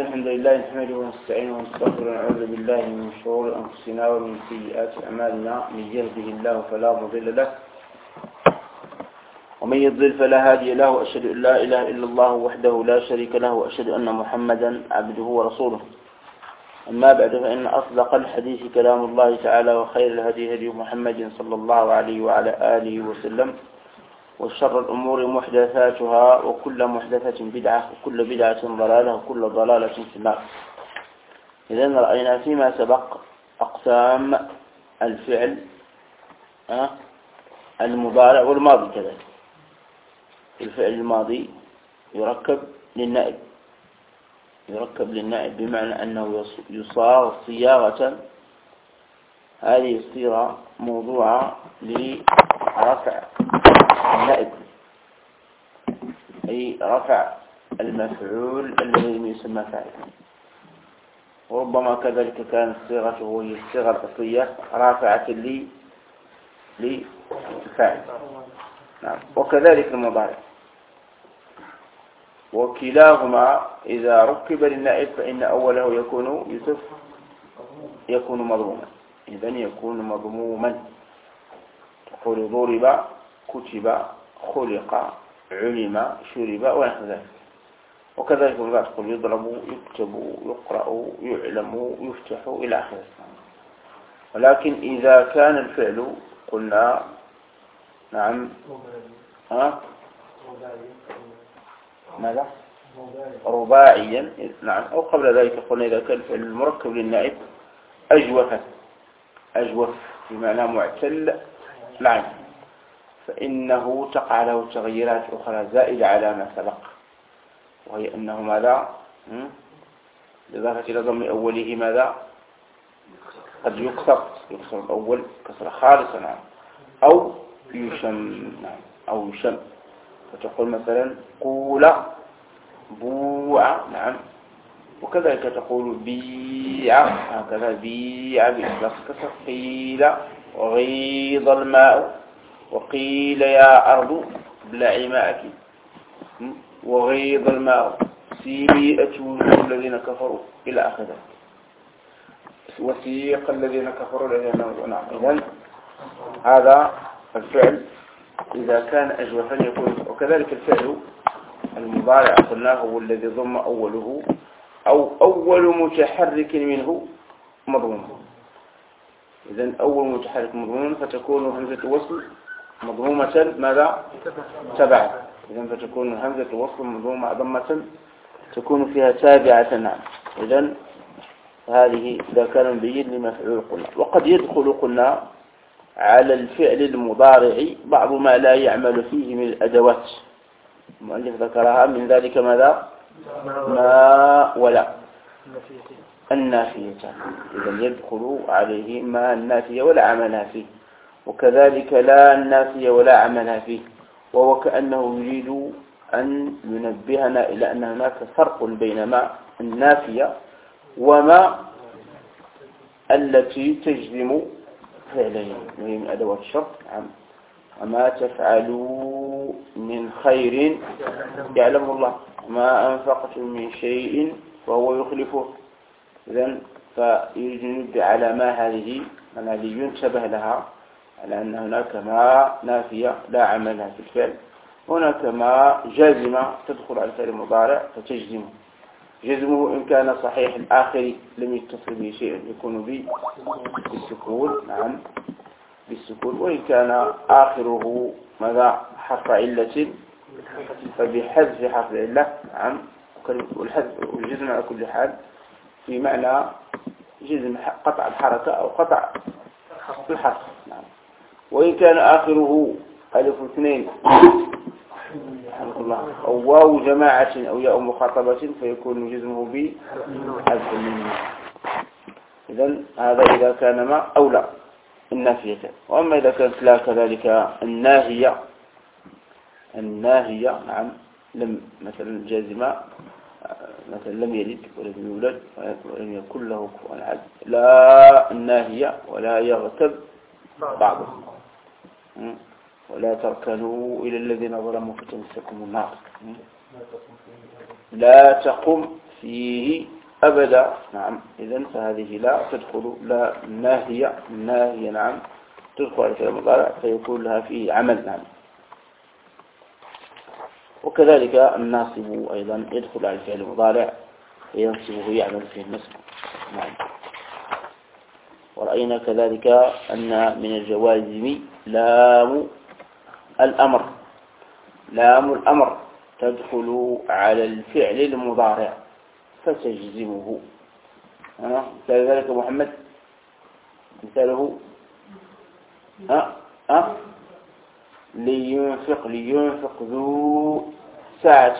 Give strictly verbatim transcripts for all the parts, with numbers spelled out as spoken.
الحمد لله نحمده ونستعينه ونستغفره ونعوذ بالله من شرور أنفسنا ومن سيئات أعمالنا. من يهده الله فلا مضل له ومن يضلل فلا هادي له، وأشهد أن لا إله إلا الله وحده لا شريك له، وأشهد أن محمدا عبده ورسوله. أما بعد، فإن أصدق الحديث كلام الله تعالى، وخير الهدي هدي محمد صلى الله عليه وعلى آله وسلم، وشر الأمور محدثاتها، وكل محدثة بدعة، وكل بدعة ضلالة، وكل ضلالة في النار. إذن رأينا فيما سبق أقسام الفعل المضارع والماضي كذلك. الفعل الماضي يركب للنائب يركب للنائب بمعنى أنه يصاغ صياغة، هذه الصيغة موضوعة لرفع النائب، أي رفع المفعول الذي يسمى فاعل. وربما كذلك كانت صيغته هي الصيغة الأصلية رافعة لي للفاعل. نعم. وكذلك المضارع، وكلاهما إذا ركب للنائب فإن أوله يكون يوسف يكون مضموما. إذن يكون مضموما. تقول ضرب، كتب، خلق، علم، شرب، ونحو ذلك. وكذلك تقول يضرب، يكتب، يقرأ، يعلم، يفتح، إلى آخره. ولكن إذا كان الفعل قلنا نعم ها ماذا رباعيا، نعم، أو قبل ذلك قلنا إذا كان الفعل المركب للنائب أجوف أجوف بمعنى معتل العين، فإنه تقع له تغييرات أخرى زائدة على ما سبق، وهي أنه ماذا بالإضافة إلى ضم أوله ماذا قد يكسر يكسر الأول كسر خالصا، نعم، أو يشم نعم أو يشم، فتقول مثلا قول بوع، نعم، وكذلك تقول بيع، هكذا بيع بإخلاص كسر. قيل وغيض الماء، وقيل يا أرض ابلعي ماءك، وغيض الماء سيئة وجوه الذين كفروا، إلى آخره. وسيق الذين كفروا الذين نعم. إذن هذا الفعل إذا كان أجوفا يكون. وكذلك الفعل المضارع قلنا هو الذي ضم أوله أو أول متحرك منه مضموم. إذن أول متحرك مضموم فتكون همزة الوصل مضمومة ماذا تبعا. إذن فتكون همزة الوصل مضمومة ضمة تكون فيها تابعة، نعم. إذن هذه إذا كان بين لمفعول قلنا. وقد يدخل قلنا على الفعل المضارع بعض ما لا يعمل فيه من الأدوات، المؤلف ذكرها، من ذلك ماذا ما ولا النافية. إذن يدخل عليه ما النافية ولا عملها فيه، وكذلك لا النافية ولا عملها فيه. وهو كأنه يريد أن ينبهنا إلى أن هناك فرق بين ما النافية وما التي تجزم فعلين، وهي من أدوات الشرط. نعم. وما تفعلوا من خير يعلم الله، ما أنفقتم من شيء فهو يخلفه. إذن فيريد ينبه على ما هذه من هذه ينتبه لها، على أن هناك ما نافية لا عملها في الفعل، هناك ما جازمة تدخل على الفعل المضارع فتجزمه. جزمه إن كان صحيح الآخر لم يتصل به شيء يكون بالسكون، نعم بالسكون. وإن كان آخره ماذا حرف علة فبحذف حرف العلة، نعم. والحذف والجزم على كل حال في معنى جزم قطع الحركة أو قطع الحرف، نعم. وإن كان آخره ألف اثنين الله أو واو جماعة أو ياء مخاطبة فيكون جزمه بحذف النون. إذن هذا إذا كان ما أو لا النافية. وأما إذا كانت لا كذلك الناهية الناهية نعم لم مثلا جازمة، مثلا لم يلد ولم يولد ولم يكن له كفوا أحد. لا الناهية ولا يغتب بعضهم، ولا تركنوا إلى الذين ظلموا فتمسكم النار. لا تقم فيه أبدا. نعم. إذن فهذه لا تدخل، لا ناهية، ناهية نعم تدخل على الفعل المضارع فيكون لها فيه عمل. نعم. وكذلك الناصب أيضا يدخل على الفعل المضارع فينصبه يعمل فيه النصب. نعم. ورأينا كذلك أن من الجوازم لام الأمر. لام الأمر تدخل على الفعل المضارع فتجزمه. مثال ذلك محمد، مثاله ها ها لينفق لينفق ذو ساعة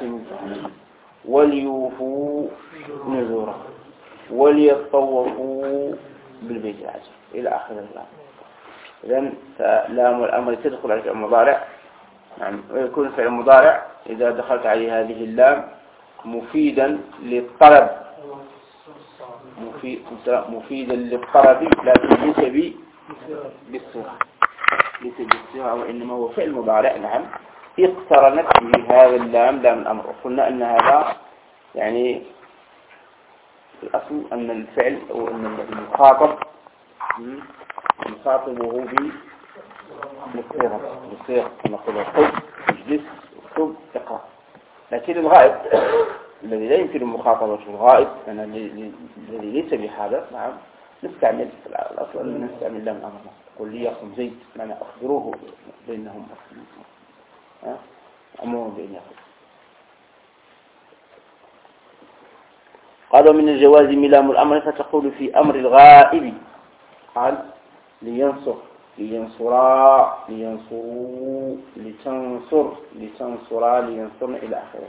وليوفوا نذوره وليطوفوا بالبيت العتيق إلى آخر اللام. إذن فلام الأمر تدخل على الفعل المضارع. نعم. ويكون الفعل المضارع إذا دخلت عليه هذه اللام مفيدا للطلب، مفيدا للطلب لكن ليس بالصيغة، ليس بالصيغة، وإنما هو فعل مضارع. نعم. اقترنت به هذا اللام لام الأمر. وقلنا أن هذا يعني الأصل أن الفعل أو أن المخاطب مخاطبه بالصيغة، بالصيغة نقول اكتب اجلس اكتب اقرأ. لكن الغائب الذي لا يمكن مخاطبة الغائب أنا الذي ليس بحاضر، نعم نستعمل الأصل أن نستعمل لام الأمر. قل لي يقم زيد، معنى أخبروه بينهم أمرهم بين يقول. قالوا من الجوازم لام الأمر فتقول في أمر الغائب قال لينصر لينصرا لينصروا لتنصر لتنصرا لينصرن إلى آخره.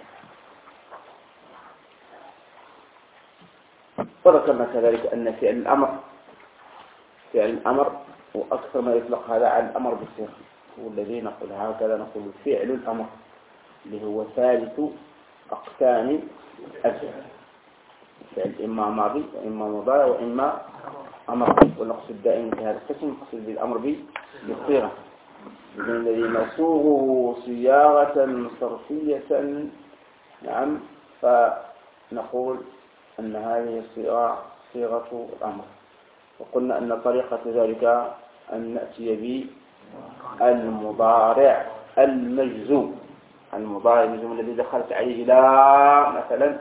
وذكرنا كذلك أن فعل الأمر فعل الأمر وأكثر ما يطلق هذا على الأمر بالصيغة، والذي نقول هكذا نقول فعل الأمر اللي هو ثالث أقسام الفعل، فعل إما ماضي وإما مضارع وإما أمر. ونقصد دائما في هذا القسم نقصد بالأمر بالصيغة الذي نصوغه صياغة صرفية. نعم. فنقول أن هذه الصيغة صيغة الأمر. وقلنا أن طريقة ذلك أن نأتي بالمضارع المجزوم، المضارع المجزوم الذي دخلت عليه لا مثلا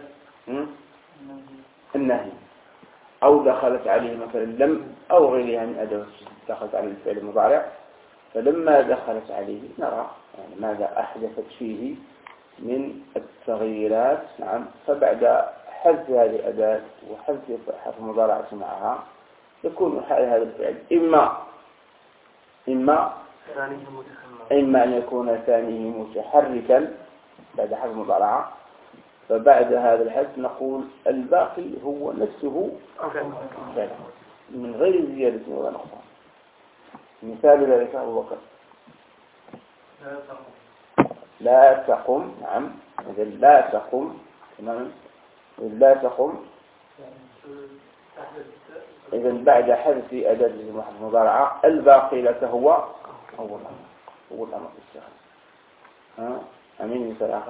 النهي، أو دخلت عليه مثلا لم أو غيرها من أدوات دخلت عليه الفعل المضارع. فلما دخلت عليه نرى يعني ماذا أحدثت فيه من التغييرات. نعم. فبعد حذف هذه الأداة وحذف حرف المضارعة معها يكون حال هذا الفعل إما إما إما أن يكون ثانيه متحركا بعد حرف المضارعة، فبعد هذا الحذف نقول الباقي هو نفسه من غير زيادة ولا نقصان. مثال ذلك أبو بكر لا تقم. نعم. إذا لا تقم تماما لا تقم. إذا بعد حذف أداة المضارعة الباقي لك هو هو الأمر، هو الأمر بالصيغة. ها أمين مثال آخر.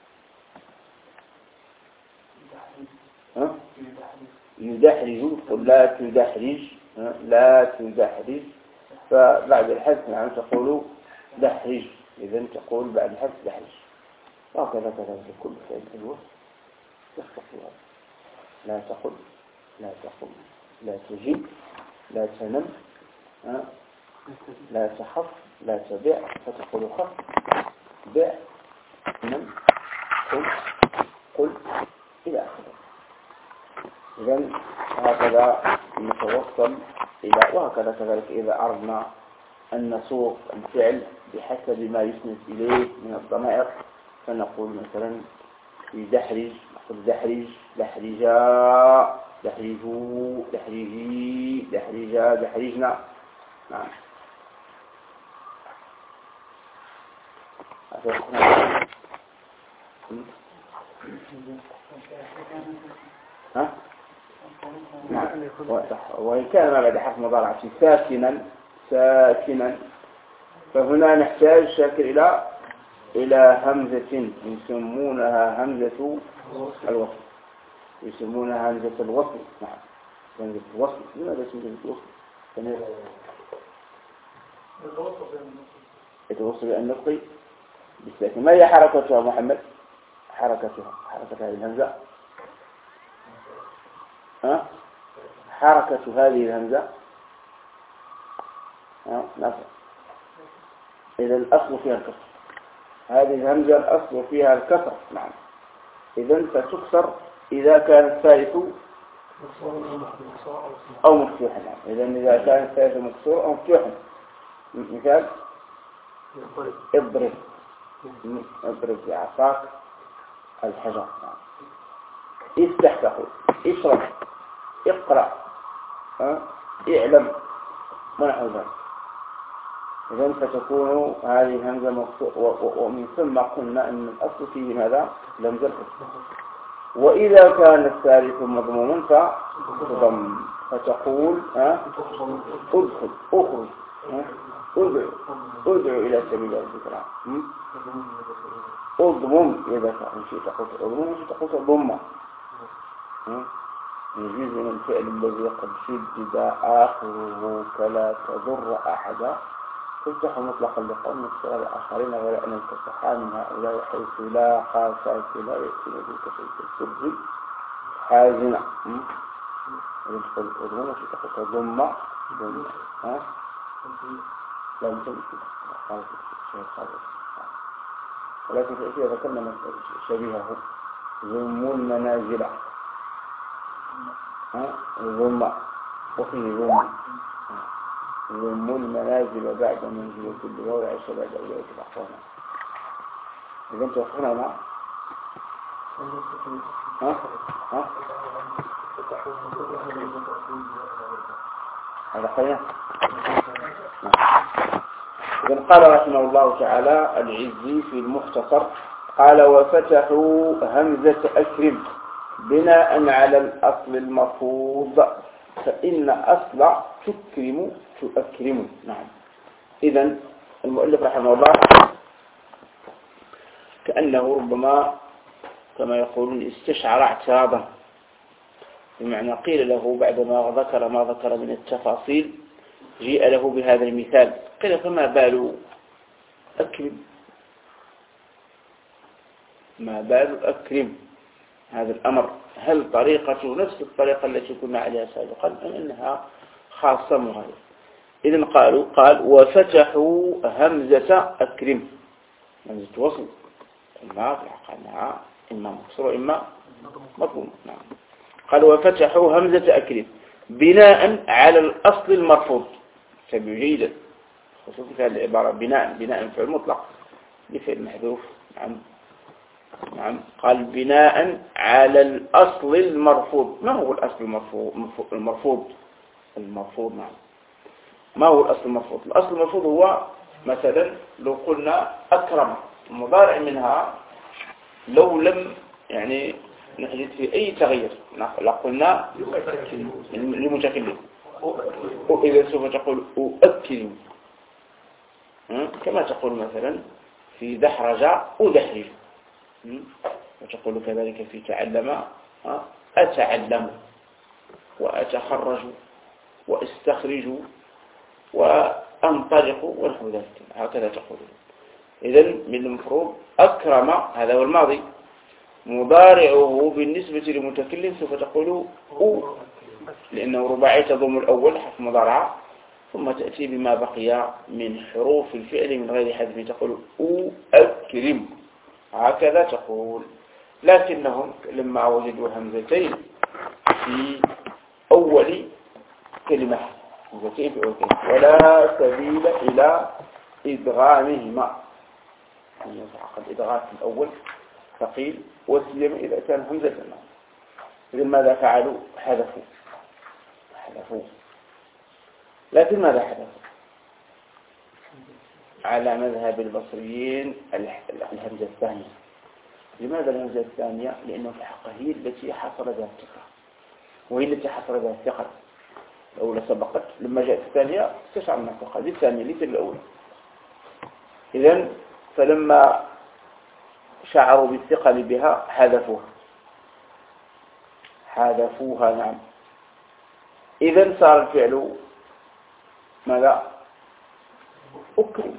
ها يدحرج. قل لا تدحرج لا تدحرج. فبعد الحذف نعم تقول دحرج. إذا تقول بعد الحذف دحرج. وهكذا كذلك كل فعل الوصف يختصر. لا تقل لا تقل لا تجيب لا تنم لا تخف لا تبيع فتقول خف بيع نم قل قل إلى آخره. إذن هكذا نتوصل إلى وهكذا كذلك إذا أردنا أن نسوق الفعل بحسب ما يسند إليه من الضمائر فنقول مثلا في دحرج نقول دحرج دحرجا دحرجوا دحرجي دحرجا دحرجنا. نعم. ها؟ نعم. وإن كان ما بعد حرف مضارعة ساكنا ساكنا فهنا نحتاج شاكر إلى إلى همزة يسمونها همزة الوصل. يسمونها همزة الوصل. نعم همزة الوصل. لماذا اسمها همزة الوصل؟ يتوصل النطق بالساكن. ما هي حركتها محمد؟ حركتها حركة هذه الهمزة ها؟ حركة هذه الهمزة ها؟ نفس. إذا الأصل فيها الكسر. هذه الهمزة الأصل فيها الكسر. نعم. إذا فتكسر إذا كان الثالث أو مفتوحا. نعم. إذا إذا كان الثالث مكسور أو مفتوحا. مثال اضرب اضرب بعصاك الحجر. افتح تقول اشرب اقرأ أه؟ اعلم ونحو ذلك. إذن فتكون هذه الهمزة مكسورة. ومن ثم قلنا أن الأصل فيه ماذا؟ لمزة الكسر. وإذا كان الثالث مضموما فتضم فتقول أه؟ ادخل اخرج أه؟ ادعو ادعو إلى سبيل ربك. اضمم إذا كان شيء تقول اضمم وشيء تقول ضمة. يجوز من الفعل الذي قد شدد آخره كلا تضر أحدا تفتح مطلقا لقوم مكسور الآخرين ولا أن الكسحان من هؤلاء حيث لا قاسات لا يأتين بالكسر السر حازنة. يدخل اضمم وشيء تقول ضمة ضمة ها لا يمكن خالص شيء خالص. ولكن في أشياء ذكرنا شبيهه ضم المنازل ضم وفيه ضم ضم المنازل بعد منزل كل وضع عشر بعد أولئك الأحوال. إذا أنت وصلنا هنا ها ها هذا خير. إذن قال رحمه الله تعالى العزي في المختصر قال وفتحوا همزة أكرم بناء على الأصل المفروض فإن أصل تكرم تؤكرم. نعم. إذن المؤلف رحمه الله كأنه ربما كما يقولون استشعر اعتراضا، بمعنى قيل له بعدما ذكر ما ذكر من التفاصيل جيء له بهذا المثال قيل فما بال أكرم ما بال أكرم هذا الأمر هل طريقته نفس الطريقة التي كنا عليها سابقا أم أنها خاصة مغايرة؟ إذن قالوا قال وفتحوا همزة أكرم همزة وصل إما في حقها إما مكسور وإما مضموم. نعم. قال وفتحوا همزة أكرم بناء على الأصل المرفوض. تبعوا جيدا خصوصا في هذه العبارة بناء بناء فعل مطلق لفعل محذوف. نعم. نعم. قال بناء على الأصل المرفوض. ما هو الأصل المرفوض المرفوض المرفوض نعم. ما هو الأصل المرفوض؟ الأصل المرفوض هو مثلا لو قلنا أكرم مضارع منها لو لم يعني نحدث في أي تغيير لا قلنا لمتكلم وإذا سوف تقول أؤكرم كما تقول مثلا في دحرج أدحرج وتقول كذلك في تعلم أتعلم وأتخرج وأستخرج وأنطلق ونحو ذلك هكذا تقول. إذن من المفروض أكرم هذا هو الماضي مضارعه بالنسبة للمتكلم سوف تقول أو لأنه رباعي تضم الأول حرف مضارعة ثم تأتي بما بقي من حروف الفعل من غير حذف تقول أو أكرم هكذا تقول. لكنهم لما وجدوا همزتين في أول كلمة همزتين في أول كلمة ولا سبيل إلى إدغامهما يعني الإدغام في الأول ثقيل وسيما إذا كان همزة. إذن ماذا فعلوا؟ حذفوا حذفوا لكن ماذا حذفوا؟ على مذهب البصريين الهمزة الثانية. لماذا الهمزة الثانية؟ لأنه في حقها هي التي حصل بها الثقة وهي التي حصل بها الثقة. الأولى سبقت لما جاءت الثانية تشعر من الثقة دي الثانية ليس الأولى. إذن فلما شعروا بالثقل بها حذفوها حذفوها. نعم. إذن صار الفعل ماذا؟ أكرم.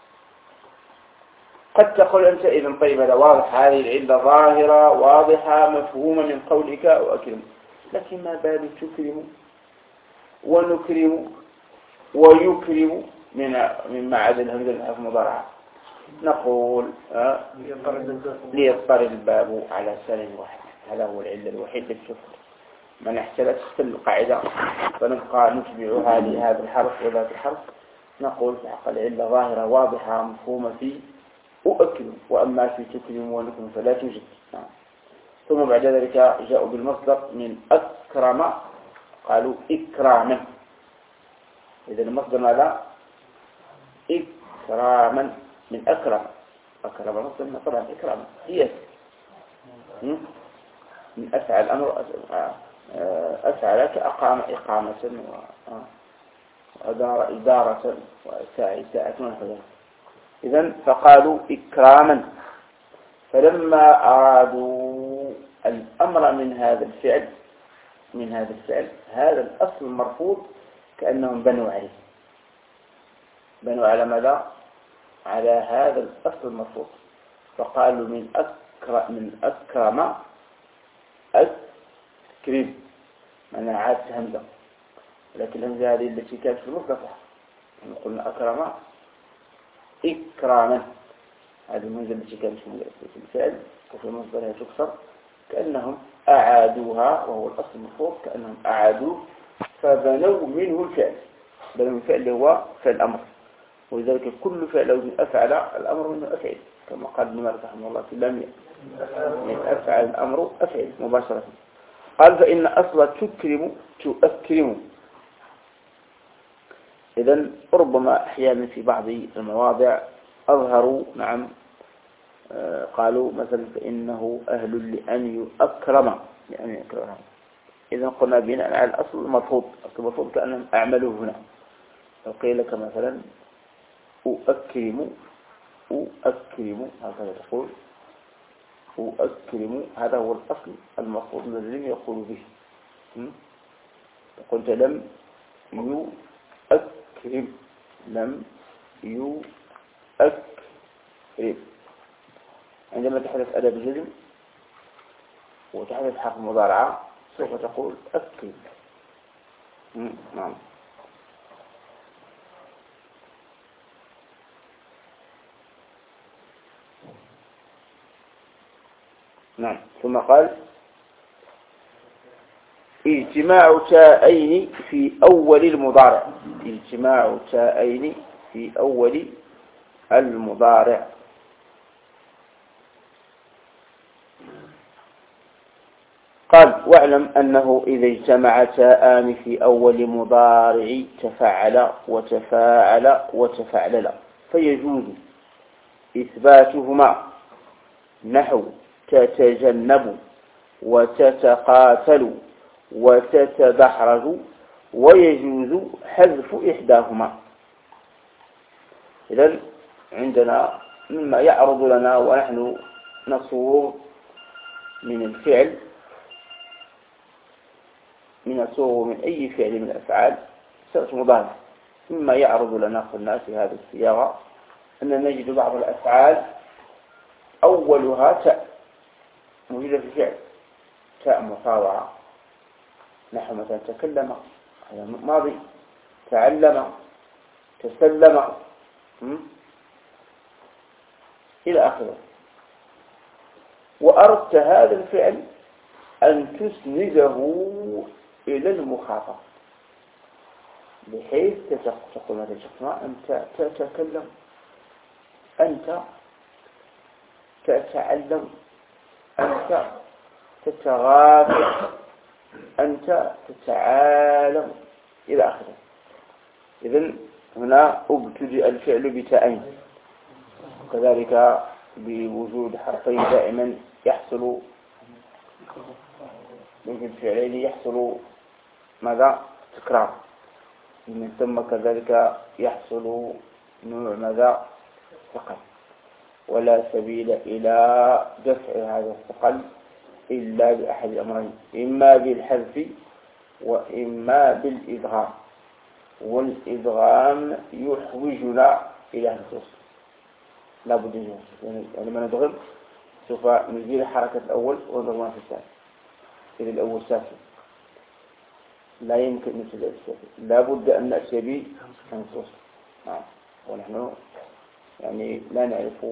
قد تقول أنت إذن طيب هذا واضح، هذه العلة ظاهرة واضحة مفهومة من قولك وأكرم، لكن ما بال تكرم ونكرم ويكرم من مما عدا الهمزة الحرف المضارعة؟ نقول أه ليضطر الباب على سن واحد. هذا هو العلة الوحيد للكفر. من احتلت القاعدة فنبقى نتبع هذه هذا الحرف وذات الحرف، نقول في حق العلة ظاهرة واضحة مفهومة في أؤكد، وأما في تكرم ونكرم فلا توجد. نعم. ثم بعد ذلك جاءوا بالمصدر من أكرم، قالوا إكراما. إذا المصدر ماذا؟ إكراما من أكرم. أكرم مصدر طبعا إكراما هي من أفعل الأمر، أفعل كأقام إقامة وأدار إدارة وساعي ساعة ونحو. إذن فقالوا إكراما. فلما أرادوا الأمر من هذا الفعل من هذا الفعل هذا الأصل المرفوض كأنهم بنوا عليه. بنوا على ماذا؟ على هذا الأصل المرفوض. فقالوا من أكرم من أكرم أكرم، معنى عادة همزة، لكن الهمزة هذه التي كانت في المصدر، قلنا أكرم إكراما. هذه الهمزة التي كانت في الفعل وفي مصدرها تكسر، كأنهم أعادوها، وهو الأصل المفروض كأنهم أعادوه فبنوا منه الفعل. بنوا الفعل هو فعل الأمر، ولذلك كل فعل من أفعل الأمر منه أفعل، كما قال ابن مالك رحمه الله في اللامية من أفعل الأمر أفعل مباشرة. قال فإن أصل تكرم تؤكرم. إذن ربما أحيانا في بعض المواضع أظهروا نعم آه قالوا مثلا فإنه أهل لأن يؤكرم، يعني يكرم. إذن قلنا بناء على الأصل المطلوب، الأصل المطلوب كأنهم أعملوه هنا. لو قيل لك مثلا أؤكرم أؤكرم هكذا تقول أؤكرم، هذا هو الأصل المطلوب الذي يقول به. قلت لم يؤكرم، لم يؤكرم. عندما تحدث أداة الجزم وتحدث حرف المضارعة سوف تقول أكرم. نعم. نعم. ثم قال اجتماع تاءين في أول المضارع. اجتماع تاءين في أول المضارع. قال واعلم أنه إذا اجتمع تاءان في أول مضارع تفعل وتفاعل وتفعلل فيجوز إثباتهما، نحو تتجنب وتتقاتل وتتدحرج، ويجوز حذف إحداهما. إذن عندنا مما يعرض لنا ونحن نصور من الفعل، من الصور من أي فعل من الأفعال صيغة مضارع. مما يعرض لنا قلنا في هذه الصياغة أن نجد بعض الأفعال أولها تاء موجودة في الفعل، تاء مطاوعة، نحو مثلا تكلم هذا ماضي، تعلم، تسلم إلى آخره. وأردت هذا الفعل أن تسنده إلى المخاطب، بحيث تقول مثلا أنت تتكلم، أنت تتعلم، أنت تتغافل، أنت تتعالم إلى آخره. إذن هنا ابتدأ الفعل بتاءين، وكذلك بوجود حرفين دائما يحصل بوجود فعلين يحصل ماذا؟ تكرار. من ثم كذلك يحصل نوع ماذا؟ ثقل. ولا سبيل إلى دفع هذا الثقل إلا بأحد الأمرين، إما بالحذف وإما بالإدغام، والإدغام يحوجنا إلى النصوص لا بد منه. يعني لما ندغم سوف نزيل حركة الأول ونضغمها في الثاني. إذا الأول ساكن لا يمكن مثل الساكن، لا بد أن نأتي به النصوص. نعم. ونحن يعني لا نعرف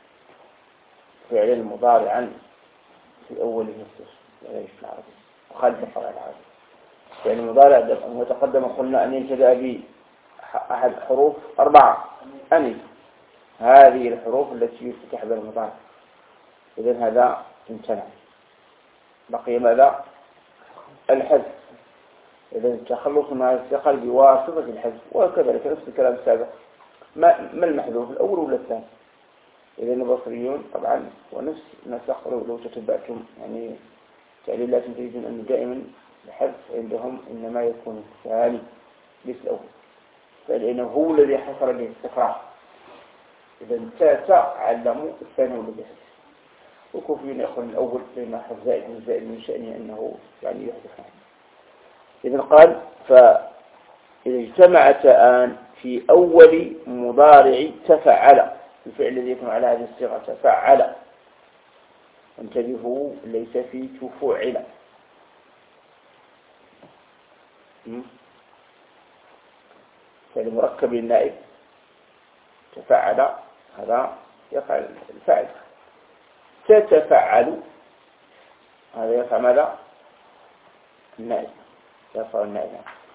فعلا مضارعا في أول النصوص لا يعرف العربي وخالف القواعد العربية. يعني مضارع متقدم قلنا أن يبتدأ به أحد حروف أربعة أني هذه الحروف التي يفتتح بها المضارع. إذن هذا امتنع. بقي ماذا؟ الحذف. إذن التخلص من هذا الثقل بواسطة الحذف، وكذلك نفس الكلام السابق. ما ما المحذوف الأول ولا الثاني؟ إذن البصريون طبعا ونفس نسخ لو تتبعتم يعني تعليلات تجدون أن دائما الحذف عندهم إنما يكون الثاني ليس الأول، فلأنه هو الذي حصل به استقرار. إذا تاتا علموا الثاني والذي حذف، وكوفيون يأخذ الأول لما حذف زائد من زائد من شأنه أنه يعني يحذف. إذا قال فإذا اجتمعت آن في أول مضارع تفعل، الفعل الذي يكون على هذه الصيغة تفعل، انتبهوا ليس في تفعل. فالمركب للنائب تفعل هذا يفعل الفعل، تتفعل هذا يفعل ماذا؟ النائب يفعل النائب.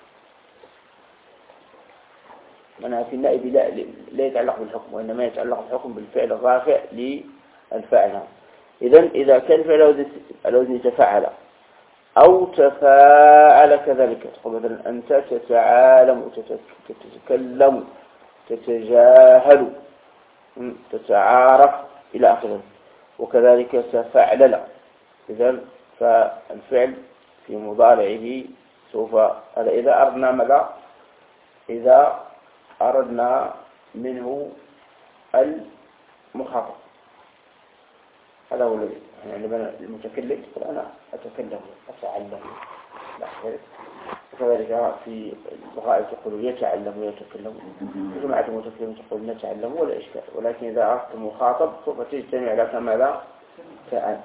منها في النائب لا, لا يتعلق بالحكم، وإنما يتعلق الحكم بالفعل الرافع للفاعل. إذن إذا كان الفعل على وزن تفعل أو تفاعل كذلك، تقول مثلا أنت تتعالم، تتكلم، تتجاهل، تتعارف إلى آخره، وكذلك تفعلل. إذن فالفعل في مضارعه سوف هذا إذا أردنا ماذا؟ إذا أردنا منه المخاطب، هذا هو الذي يعني المتكلم يقول أنا أتكلم أتعلم لا غير. وكذلك في الغائب تقول يتعلم ويتكلم، جماعة المتكلم تقول نتعلم ولا إشكال، ولكن إذا أردت المخاطب سوف تجتمع لك ماذا؟ كأن.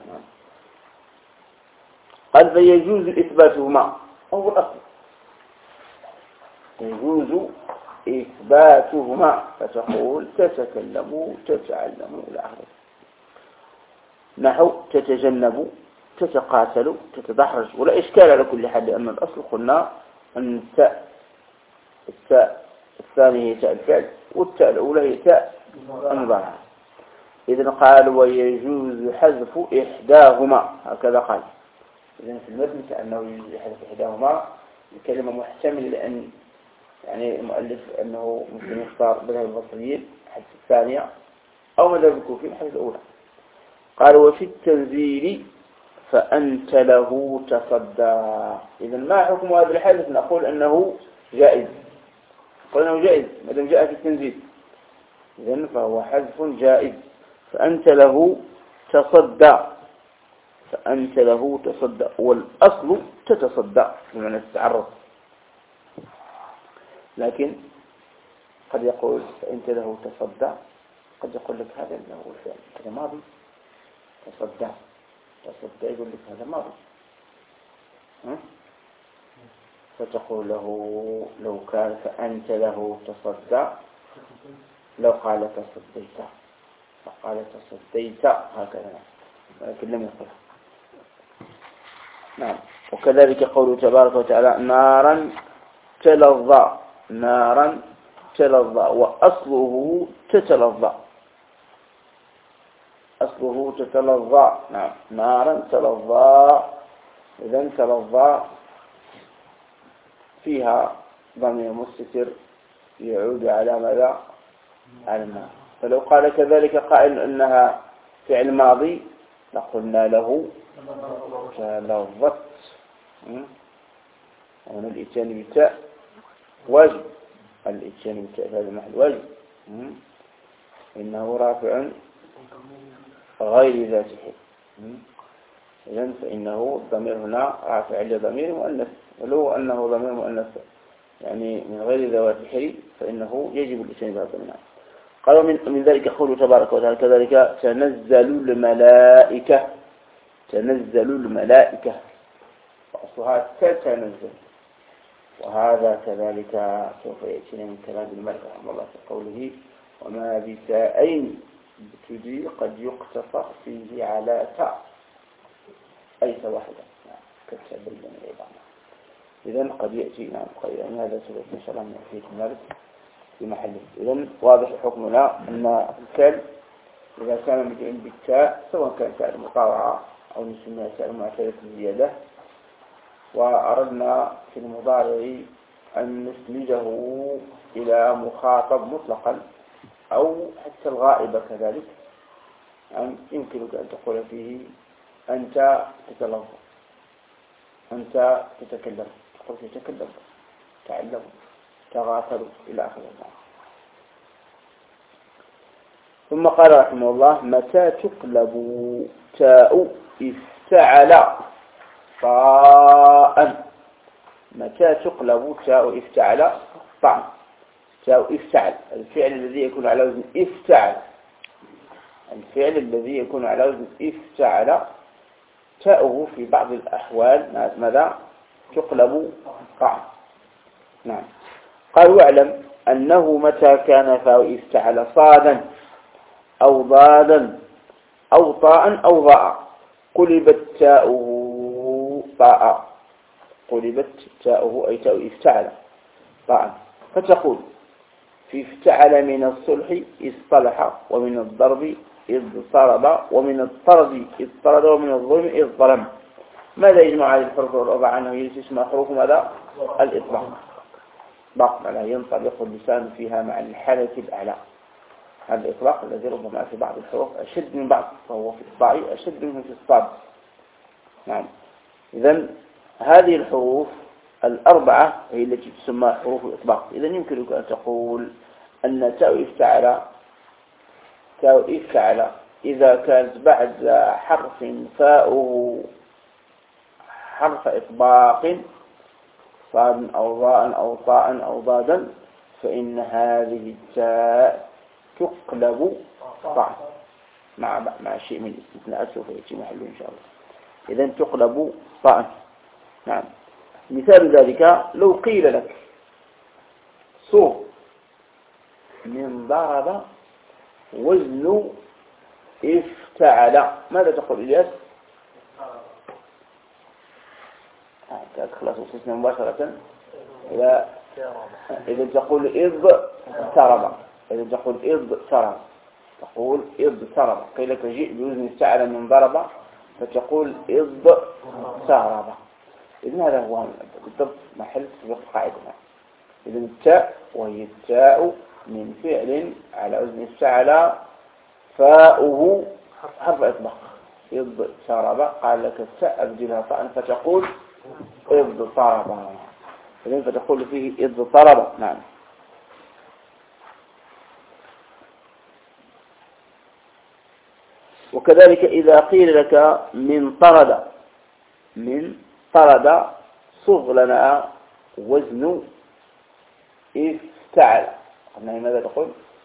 قال فيجوز إثباتهما أو الأصل، يجوز إثباتهما، فتقول تتكلم تتعلم إلى آخره. نحو تتجنب تتقاتل تتدحرج، ولا إشكال على كل حال، لأن الأصل قلنا أن التاء التاء الثانية هي تاء الفعل، والتاء الأولى هي تاء المضارعة. إذن قال ويجوز حذف إحداهما، هكذا قال. إذن في المثل كأنه يجوز حذف إحداهما، الكلمة محتملة لأن يعني المؤلف أنه ممكن يختار مذهب البصريين حذف الثانية أو مذهب الكوفيين حذف الأولى. قال وفي التنزيل فأنت له تصدى. إذن ما حكم هذا الحدث؟ نقول أنه جائز، نقول أنه جائز ما دام جاء في التنزيل، إذن فهو حذف جائز. فأنت له تصدى، فأنت له تصدى، والأصل تتصدى بمعنى التعرض، لكن قد يقول فأنت له تصدى، قد يقول لك هذا هو الفعل هذا ماضي تصدى، تصدى يقول لك هذا ماضي، فتقول له لو كان فأنت له تصدى لو قال تصديت، فقال تصديت هكذا، ولكن لم يقل. نعم. وكذلك قوله تبارك وتعالى نارا تلظى، نارا تلظى، وأصله تتلظى، أصله تتلظى. نعم. نارا تلظى، إذن تلظى فيها ضمير مستتر يعود على ماذا؟ على النار. فلو قال كذلك قائل أنها فعل ماضي لقلنا له تلظت، ومن الإتيان بالتاء واجب، الإتيان بالتاء في هذا المحل واجب، إنه رافع غير ذات حل، إذن فإنه الضمير هنا رافع لضمير مؤنث، ولو أنه ضمير مؤنث يعني من غير ذوات الحري فإنه يجب الإتيان بهذا الضمير. قالوا من, من ذلك قوله تبارك وتعالى كذلك تنزل الملائكة، تنزل الملائكة وأصلها تتنزل، وهذا كذلك سوف يأتينا من كلام الملك رحمه الله في قوله وما بتاءين بتجي قد يقتصر فيه على تاء أي واحدة كالتعبير من العبارة. إذن قد يأتي نعم قيام هذا سبب إن شاء الله من أحيث الملك في محله. إذن واضح حكمنا أن الكلب إذا كان مجيئا بالتاء سواء كان تاء المطاوعة أو نسميها تاء معترف الزيادة، وأردنا في المضارع أن نسنده إلى مخاطب مطلقا أو حتى الغائبة كذلك، يعني يمكنك أن تقول فيه أنت تتلفظ، أنت تتكلم، تقول تتكلم، تعلم، تغافل إلى آخر الزمان. ثم قال رحمه الله متى تقلب تاء افتعل طاء، متى تقلب تاء افتعل طاء، تاء افتعل الفعل الذي يكون على وزن افتعل، الفعل الذي يكون على وزن افتعل تاءه في بعض الأحوال ماذا تقلب طاء. نعم. قال واعلم أنه متى كان فاء افتعل صادا أو ضادا أو طاء أو ضاء قلبت تاؤه طاء، قلبت تاؤه أي تاء افتعل طاء، فتقول في افتعل من الصلح اصطلح، ومن الضرب إذ ضرب، ومن الطرد إذ طرد، ومن الظلم إذ ظلم. ماذا يجمع هذه الحروف والربع عنه؟ يجلس اسمها حروف ماذا؟ الإطلاق، ضغط لا ينطلق اللسان فيها مع الحالة الأعلى. هذا الإطلاق الذي ربما في بعض الحروف أشد من بعض، فهو في الطاء أشد منه في الصاد. نعم. إذن هذه الحروف الأربعة هي التي تسمى حروف الإطلاق. إذن يمكنك أن تقول أن تاء افتعل، تاء افتعل إذا كانت بعد حرف فاؤه حرف إطباق صاد أو ضاء أو طاء أو ضادا فإن هذه التاء تقلب طاء مع مع شيء من الاستثناءات سوف يأتي محله إن شاء الله. إذن تقلب طاء. نعم. مثال ذلك لو قيل لك صوغ من ضرب وزن افتعل، ماذا تقول إلياس؟ خلاص وصلنا مباشرة إلى إذا تقول إذ ترب، إذا تقول إذ ترب تقول إذ ترب. قيل لك جئ بوزن افتعل من ضرب فتقول إذ ترب. إذن هذا هو بالضبط محل في القاعدة. إذن التاء وهي التاء من فعل على وزن افتعل فاؤه حرف إطلاق إذ ترب، قال لك التاء أبدلها طاء فتقول إذ طرب، إذن فتقول فيه إذ طرب. نعم. وكذلك إذا قيل لك من طرد، من طرد صغ لنا وزن افتعل، قلنا ماذا تقول؟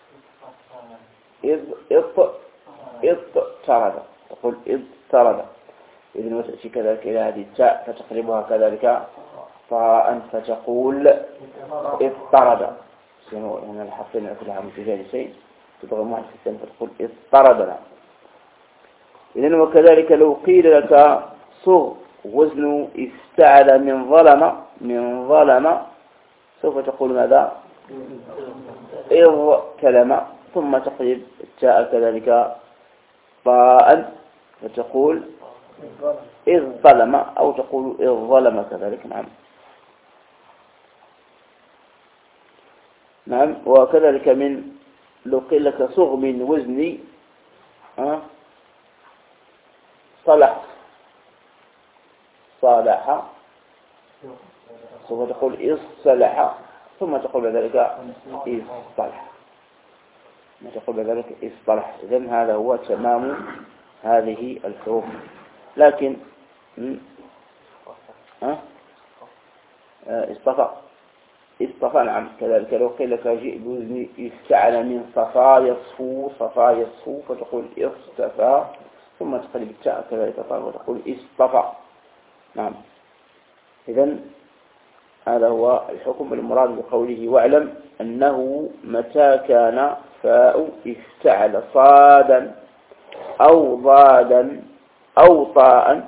إذ إط إط ترد، تقول إذ ترد. إذن وتأتي كذلك إلى هذه التاء فتقلبها كذلك طاء فتقول إذ طرد. هنا الحرفين كلها متجانسين تضغم واحد في الثاني فتقول إذ طردنا. إذن وكذلك لو قيل لك صغ وزن افتعل من ظلم، من ظلم سوف تقول ماذا؟ إذ كلم، ثم تقلب التاء كذلك طاء فتقول إذ ظلم، أو تقول إذ ظلم كذلك. نعم. نعم. وكذلك من لو قيل لك صغ من وزن ها صلح، صالح سوف تقول إذ صلح، ثم تقول بذلك إذ صلح، ما تقول بذلك إذ صلح. إذن هذا هو تمام هذه الحروف. لكن ها اصطفى اصطفى نعم كذلك. لو قيل لك جئ بوزن افتعل من صفا يصفو صفا يصفو فتقول اصطفى ثم تقلب التاء كذلك وتقول اصطفى. نعم. إذن هذا هو الحكم المراد بقوله واعلم أنه متى كان فاء افتعل صادا أو ضادا أو طاء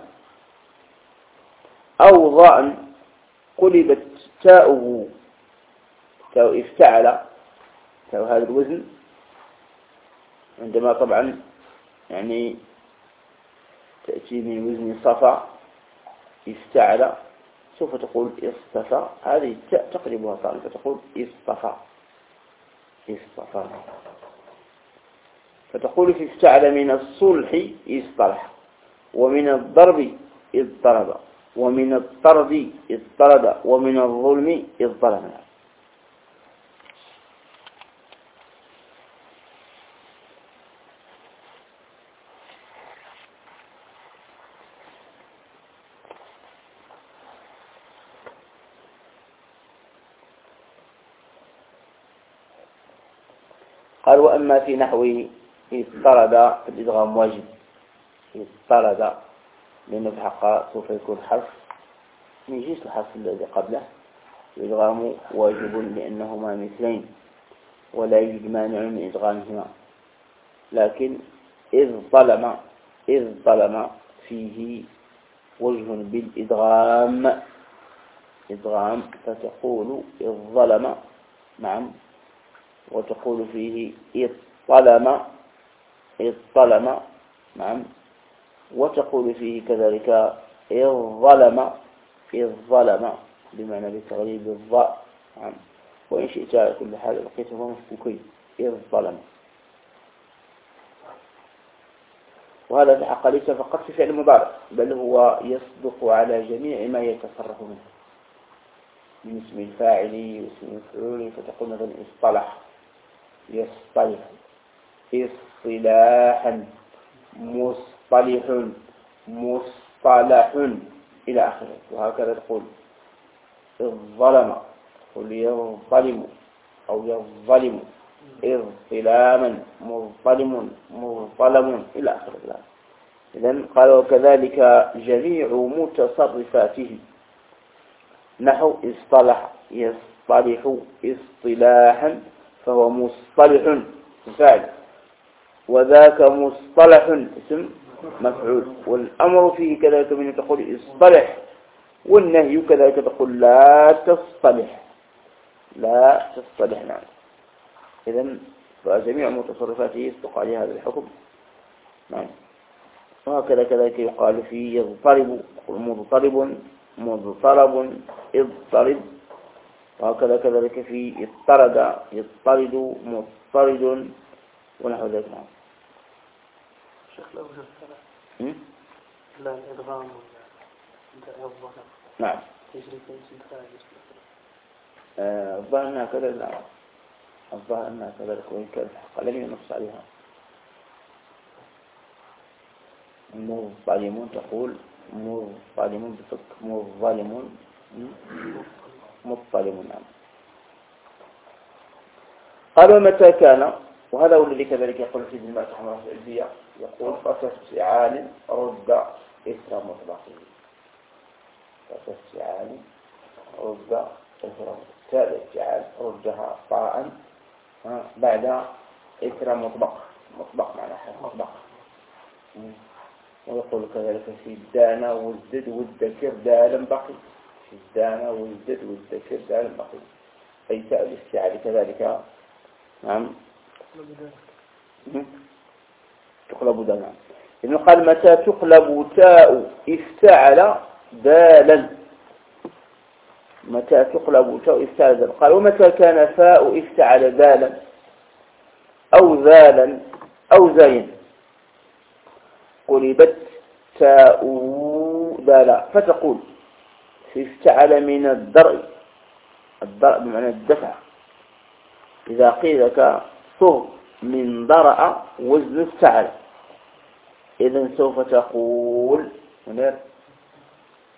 أو ضاء قلبت تاؤه تاء افتعل تاء هذا الوزن عندما طبعا يعني تأتي من وزن صفا افتعل سوف تقول اصطفى هذه التاء تقلبها طالب فتقول اصطفى اصطفى. فتقول في افتعل من الصلح اصطلح ومن الضرب اضطرب ومن الطرد اضطرد ومن الظلم اضطرب. قال وأما في نحوه اضطرد الإدغام واجب اضطرد لأنه في حقه سوف يكون حرف من جنس الحرف الذي قبله. الإدغام واجب لأنهما مثلين ولا يوجد مانع من إدغامهما. لكن إذ ظلم إذ ظلم فيه وجه بالإدغام إدغام فتقول إذ ظلم نعم وتقول فيه اطلم اطلم نعم وتقول فيه كذلك إذ ظلم إذ ظلم بمعنى بتغليب الضاء نعم. وإن شئت على كل حال لقيته مفكوكين إذ ظلم. وهذا في حق ليس فقط في فعل مضارع بل هو يصدق على جميع ما يتصرف منه من اسم الفاعل واسم المفعول. فتقول مثلا اصطلح يصطلح اصطلاحا مصطلح مصطلح إلى آخره. وهكذا تقول الظلم تقول يظلم أو يظلم اظلاما مظلم مظلم إلى آخره. إذن قال وكذلك جميع متصرفاته نحو اصطلح يصطلح اصطلاحا فهو مصطلح فاعل وذاك مصطلح اسم مفعول. والأمر فيه كذلك من تقول اصطلح والنهي كذلك تقول لا تصطلح لا تصطلح. نعم. إذن فجميع متصرفاته يصدق عليه هذا الحكم. نعم. وهكذا كذلك يقال فيه يضطرب مضطرب مضطرب اضطرب. وهكذا كذلك في اضطرد يضطرد مضطرد ونحو ذلك. نعم. شيخ لو جرت لا الإدغام ولا الظهر نعم تجري في اسم فاعل الظاهر أنها كذلك. لا الظاهر أنها كذلك وإن كان الحق لم ينص عليها. مظلمون تقول مظلمون بفك مظلمون مظلمون. نعم. قالوا متى كان وهذا هو الذي كذلك يقول في المرأة حمراء العلبية يقول فاستفعال رد إثر مطلقه فاستفعال رد إثر تالي افتعال ردها طاعا بعد إثر مطبق مطبق معناه مطبق. ويقول كذلك في الدانا والزد والذكر دالا بقي في الدانا والزد والذكر دالا بقي أي تاء الافتعال كذلك. نعم تقلب دالا. إذن قال متى تقلب تاء افتعل دالا متى تقلب تاء افتعل دالا. قال ومتى كان فاء افتعل دالا أو ذالا أو زين قلبت تاء دالا فتقول في افتعل من الدرء الدرء بمعنى الدفع. إذا قيل لك صغ من درأ وزن افتعل إذن سوف تقول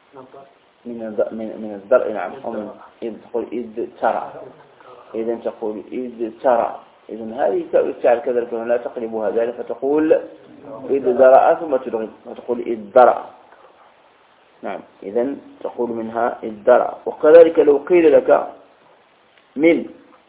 من الض- من من الضرء نعم أو من إذ تقول إذ ترى إذا تقول إذ ترى إذا هذه تفعل كذلك لا تقلبها ذلك فتقول إذ درأ ثم تدغم فتقول إذ درأ نعم إذا تقول منها إذ درأ. وكذلك لو قيل لك من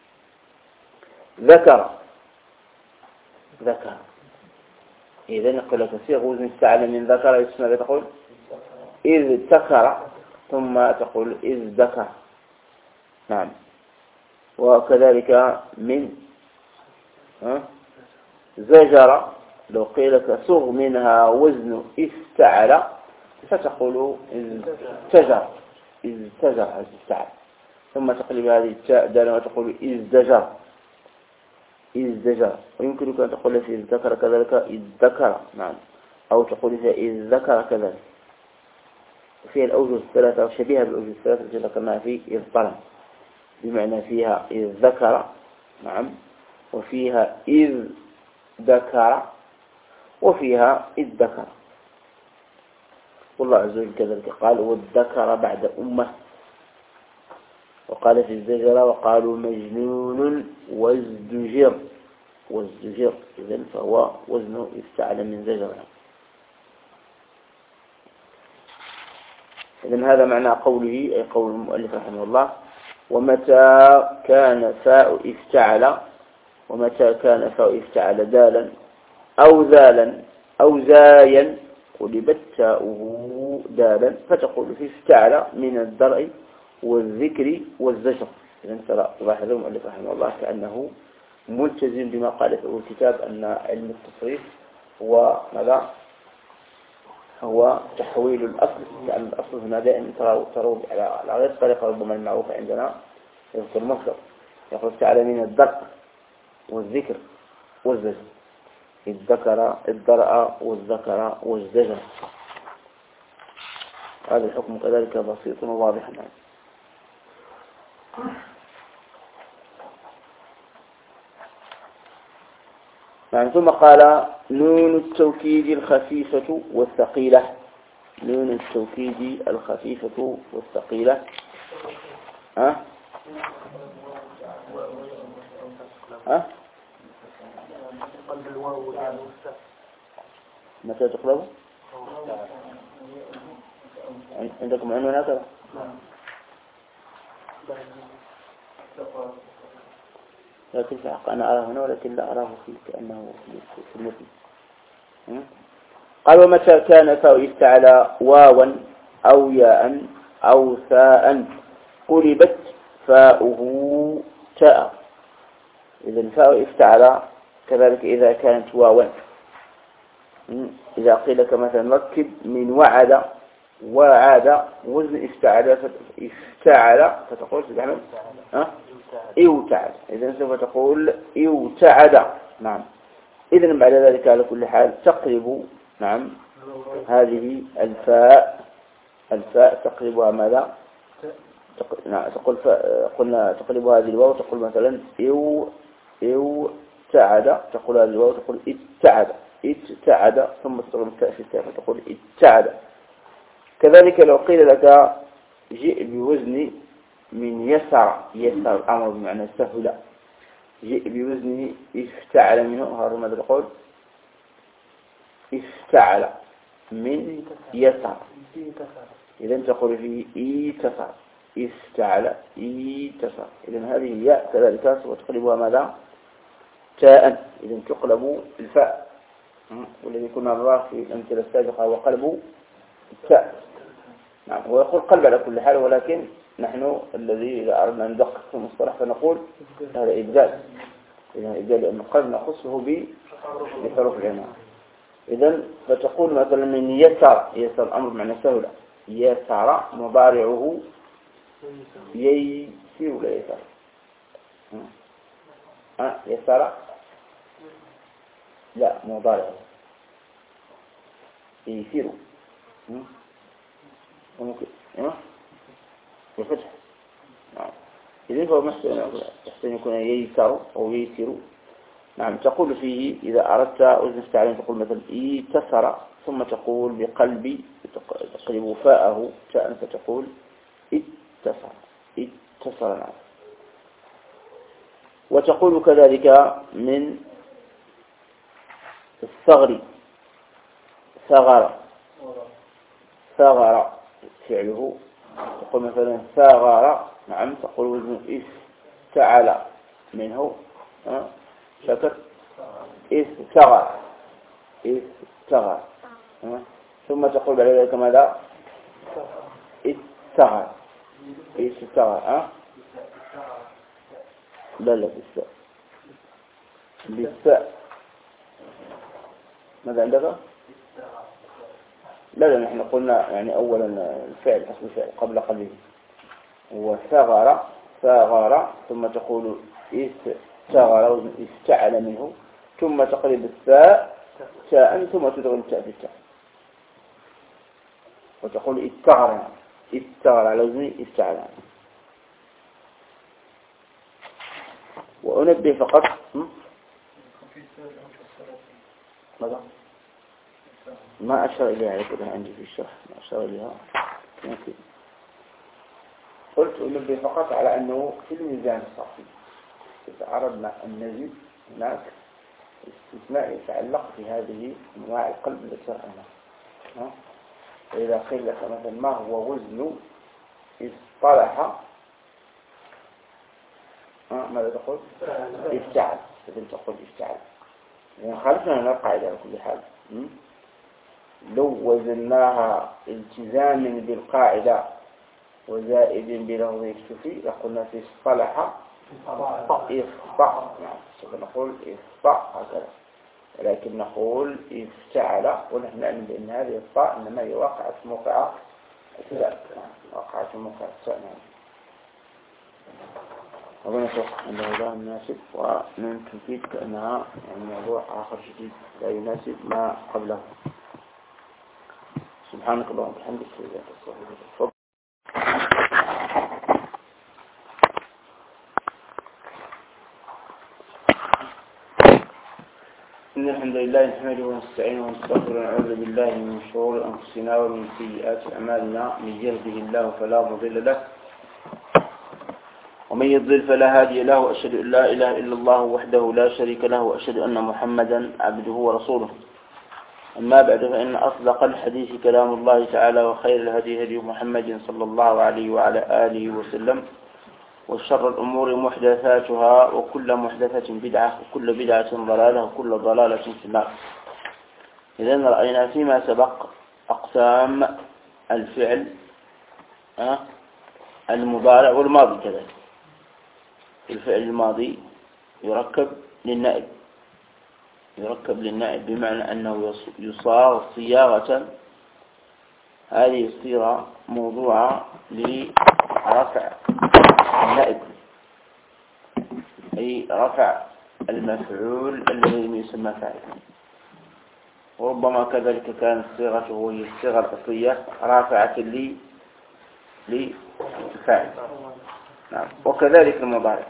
ذكر ذكر إذا نقول لك صيغ وزن استعلى من ذكر اسمها تقول إذ ذكر ثم تقول إذ ذكر نعم. وكذلك من زجر لو قيل لك صغ منها وزن استعلى فتقول إذ تجر إذ تجر هذا استعلى ثم تقلب هذه التاء دالا وتقول إذ زجر إذ زجر. ويمكنك أن تقول في إذ ذكر كذلك إذ ذكر نعم أو تقول في إذ ذكر كذلك. فيها الأوجه الثلاثة وشبيهة بالأوجه الثلاثة التي ذكرناها في إذ طلب بمعنى فيها إذ ذكر نعم وفيها إذ ذكر وفيها إذ ذكر. والله عز وجل كذلك قال والذكر بعد أمة وقال في الزجر وقالوا مجنون وازدجر وازدجر إذن فهو وزنه استعلى من زجر. إذن هذا معنى قوله أي قول المؤلف رحمه الله ومتى كان فاء افتعل ومتى كان فاء افتعل دالا أو ذالا أو زايا قلبت تاؤه دالا فتقول في افتعل من الدرء والذكر والزجر. إذن ترى لاحظوا المؤلف رحمه الله كأنه ملتزم بما قال في الكتاب أن علم التصريف هو ماذا هو تحويل الأصل لأن الأصل هنا دائما تروا تروا على غير طريقة ربما المعروفة عندنا يذكر مصدر يقول تعالى من الدرء والذكر والزجر الذكر الدرء والذكر والزجر. هذا الحكم كذلك بسيط وواضح. يعني ثم قال نون التوكيد الخفيفة والثقيلة نون التوكيد الخفيفة والثقيلة ها ها متى تقلبوا عندكم عنوان هكذا لكن في حق أنا أراه هنا ولكن لا أراه في كأنه في المتن. قال ومتى كان فاء استعلى واوا أو ياء أو ثاء قلبت فاؤه تاء. إذا فاء استعلى كذلك إذا كانت واوا إذا قيل لك مثلا ركب من وعد وعاد وزن استعلى استعلى فتقول سبحانه ها اوتعد. إذن سوف تقول اوتعد نعم. إذن بعد ذلك على كل حال تقلب نعم هذه الفاء الفاء تقلبها ماذا تق... نعم تقول ف... قلنا تقلب هذه الواو تقول مثلا او او تعد تقول هذه الواو تقول اتعد اتعد ثم تضرب التاء في التاء فتقول اتعد. كذلك لو قيل لك جئ بوزن من يسر يسر الأمر بمعنى سهل جئ بوزن افتعل منه هذا ماذا تقول افتعل من يسر. إذا تقول فيه ايتسر افتعل ايتسر. إذا هذه ياء كذلك وتقلبها ماذا تاء. إذا تقلب الفاء والذي كنا نراه في الأمثلة السابقة وقلب التاء نعم. ويقول قلب على كل حال ولكن نحن الذي إذا أردنا أن ندقق في المصطلح فنقول هذا إبدال. إذا إبدال لأن القلب نخصه بحروف العناية. إذا فتقول مثلا من يسر يسر الأمر بمعنى سهل يسر مضارعه ييسر ولا يسر ها يسر لا مضارعه ييسر ممكن ها بالفتح نعم. إذن فهو محسن يحسن يكون ييسر أو ييسر نعم تقول فيه إذا أردت وزن استعلام تقول مثلا اتصر ثم تقول بقلبي تقلب فاءه تاء فتقول اتصر اتصر نعم. وتقول كذلك من الثغر ثغر ثغر فعله تقول مثلا ثغر نعم تقول وزن افتعل منه شكر استغر استغر ثم تقول بعد ذلك ماذا استغر استغر ها لا لا بالساء بالساء ماذا عندك لا لا نحن قلنا يعني أولا الفعل أصل الفعل قبل قلبه هو ثغر ثغر ثم تقول استغر استعل منه ثم تقلب الثاء تاء ثم تدغم التاء في التاء وتقول استغر استغر على وزن استعل. وأنبه فقط ماذا ما أشار إليها يقولها عندي في الشرح ما أشار إليها ممكن قلت أنبه فقط على أنه في الميزان الصحي إذا أردنا أن نجد هناك استثناء يتعلق بهذه أنواع القلب التي رأيناها. فإذا قيل لك مثلا ما هو وزن اصطلح ماذا تقول؟ افتعل إذن تقول افتعل يعني خالفنا هنا القاعدة على كل حال. لو وزناها التزاما بالقاعدة وزائد بلفظ يكتفي لقلنا في اصطلح إخطأ نعم سوف نقول إخطأ هكذا ولكن نقول افتعل ونحن نعلم بأن هذه الطاء إنما هي واقعة في موقع التاء واقعة في موقع التاء نعم. أظن أتوقع أنه لا مناسب ونمكن فيه كأنها يعني موضوع آخر جديد لا يناسب ما قبله. سبحانك اللهم وبحمدك تفضل. إن الحمد لله نحمده ونستعينه ونستغفره ونعوذ بالله من شرور أنفسنا ومن سيئات أعمالنا من يهده الله فلا مضل له ومن يضلل فلا هادي له وأشهد أن لا إله إلا الله وحده لا شريك له وأشهد أن محمدا عبده ورسوله. أما بعد فإن أصدق الحديث كلام الله تعالى وخير الهدي هدي محمد صلى الله عليه وعلى آله وسلم وشر الأمور محدثاتها وكل محدثة بدعة وكل بدعة ضلالة وكل ضلالة في النار. إذن رأينا فيما سبق أقسام الفعل المضارع والماضي كذلك. الفعل الماضي يركب للنائب يركب للنائب بمعنى أنه يصاغ صياغة هذه الصيغة موضوعة لرفع النائب أي رفع المفعول الذي يسمى فاعلا. وربما كذلك كانت صيغته هي الصيغة الأصلية رافعة لي للفاعل نعم. وكذلك المضارع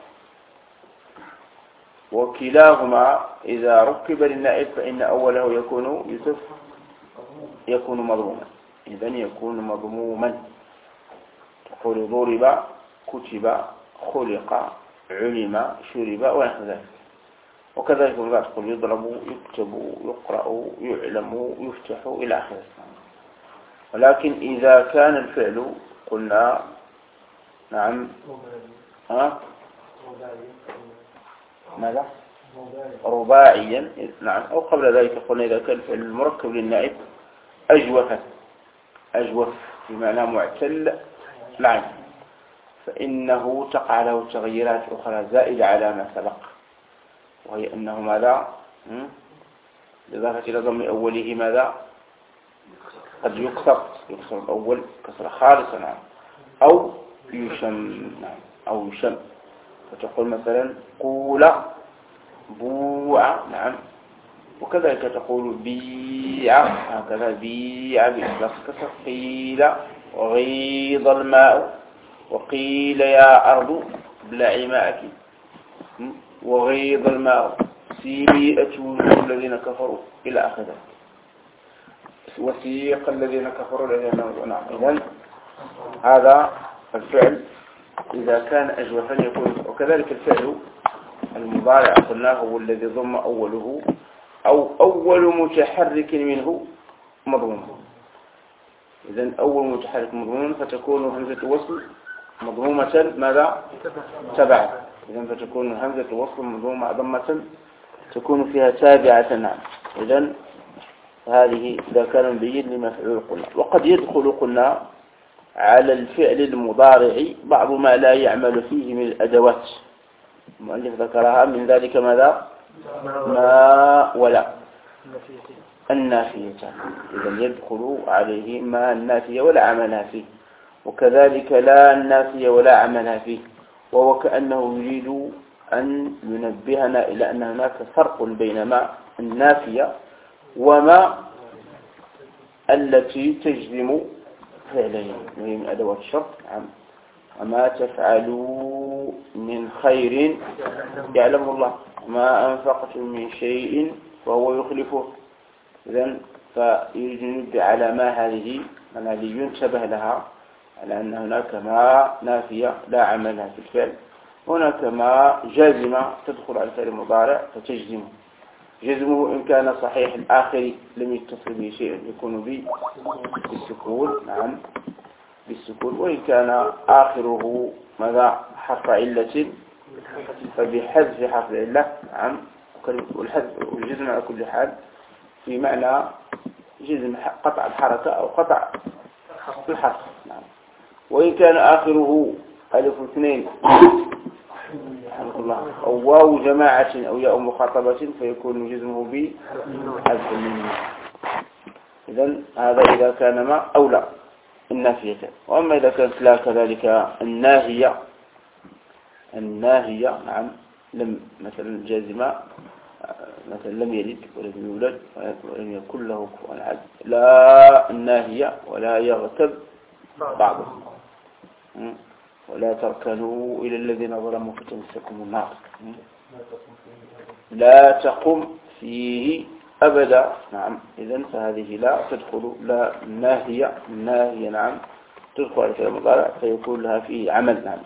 وكلاهما إذا ركب للنائب فإن أوله يكون يوسف يكون مضموما إذن يكون مضموما تقول ضرب كتب خلق علم شرب ونحو ذلك. وكذلك المضارع تقول يضرب يكتب يقرأ يعلم يفتح إلى آخره. ولكن إذا كان الفعل قلنا نعم ها ماذا رباعيا نعم أو قبل ذلك قلنا إذا كان الفعل المركب للنائب أجوفا أجوف بمعنى معتل العين فإنه تقع له تغييرات أخرى زائدة على ما سبق وهي أنه ماذا إضافة إلى ضم أوله ماذا قد يكسر يكسر الأول كسر خالصا نعم أو يشم نعم أو يشم فتقول مثلا قول بوع نعم. وكذلك تقول بيع هكذا بيع بإخلاص كسر قيل وغيض الماء وقيل يا أرض ابلعي ماءك وغيض الماء سيئة وجوه الذين كفروا إلى آخره. وسيق الذين كفروا الذين نعم. إذن هذا الفعل إذا كان أجوفا يكون. وكذلك الفعل المضارع قلناه هو الذي ضم أوله أو أول متحرك منه مضموم. إذن أول متحرك مضموم فتكون همزة وصل مضمومة ماذا؟ تبعا. إذن فتكون همزة وصل مضمومة ضمة تكون فيها تابعة. نعم. إذن هذه إذا كان مبين لمفعول قلنا. وقد يدخل قلنا على الفعل المضارع بعض ما لا يعمل فيه من الأدوات. المؤلف ذكرها من ذلك ماذا؟ ما ولا النافية. إذا يدخل عليه ما النافية ولا عملها فيه، وكذلك لا النافية ولا عملها فيه. وهو كأنه يريد أن ينبهنا إلى أن هناك فرق بين ما النافية وما التي تجزم فعلين وهي من أدوات الشرط. نعم. وما تفعلوا من خير يعلم الله، ما أنفقتم من شيء فهو يخلفه. إذن فيريد ينبه على ما هذه من هذه ينتبه لها على أن هناك ما نافية لا عملها في الفعل، هناك ما جازمة تدخل على الفعل المضارع فتجزمه. جزمه إن كان صحيح الآخر لم يتصل به شيء يكون به بالسكون. نعم بالسكون. وإن كان آخره ماذا؟ حرف علة فبحذف حرف العلة. نعم. والحذف والجزم على كل حال في معنى جزم قطع الحركة أو قطع الحرف. نعم. وإن كان آخره ألف اثنين أو واو جماعة أو ياء مخاطبة فيكون جزمه بحذف النون. إذن هذا إذا كان ما أو لا النافية. وأما إذا كانت لا كذلك الناهية. الناهية نعم لم مثلا جازمة مثلا لم يلد ولم يولد ولم يكن له كفوا أحد. لا الناهية ولا يغتب بعضهم ولا تركنوا إلى الذين ظلموا فتمسكم النار. لا تقم فيه أبدا. نعم. إذن فهذه لا تدخل لا الناهية. الناهية نعم تدخل على الفعل المضارع فيكون لها فيه عمل. نعم.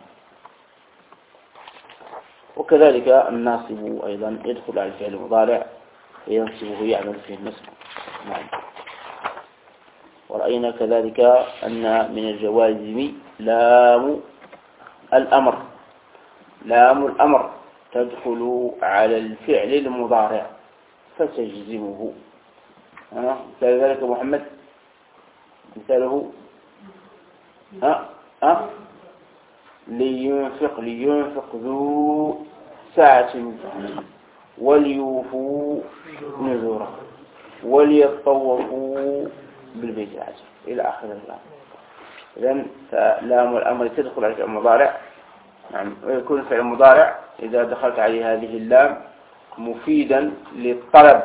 وكذلك الناصب أيضا يدخل على الفعل المضارع ينصبه يعمل فيه النصب. نعم. ورأينا كذلك أن من الجوازم لام الأمر. لام الأمر تدخل على الفعل المضارع فتجزمه. ها مثال ذلك محمد مثاله ها ها لينفق لينفق ذو ساعة من سعته وليوفوا نذوره وليطوفوا بالبيت العتيق إلى آخر الكلام. إذن فلام الأمر تدخل على المضارع. نعم. ويكون الفعل المضارع إذا دخلت عليه هذه اللام مفيدا للطلب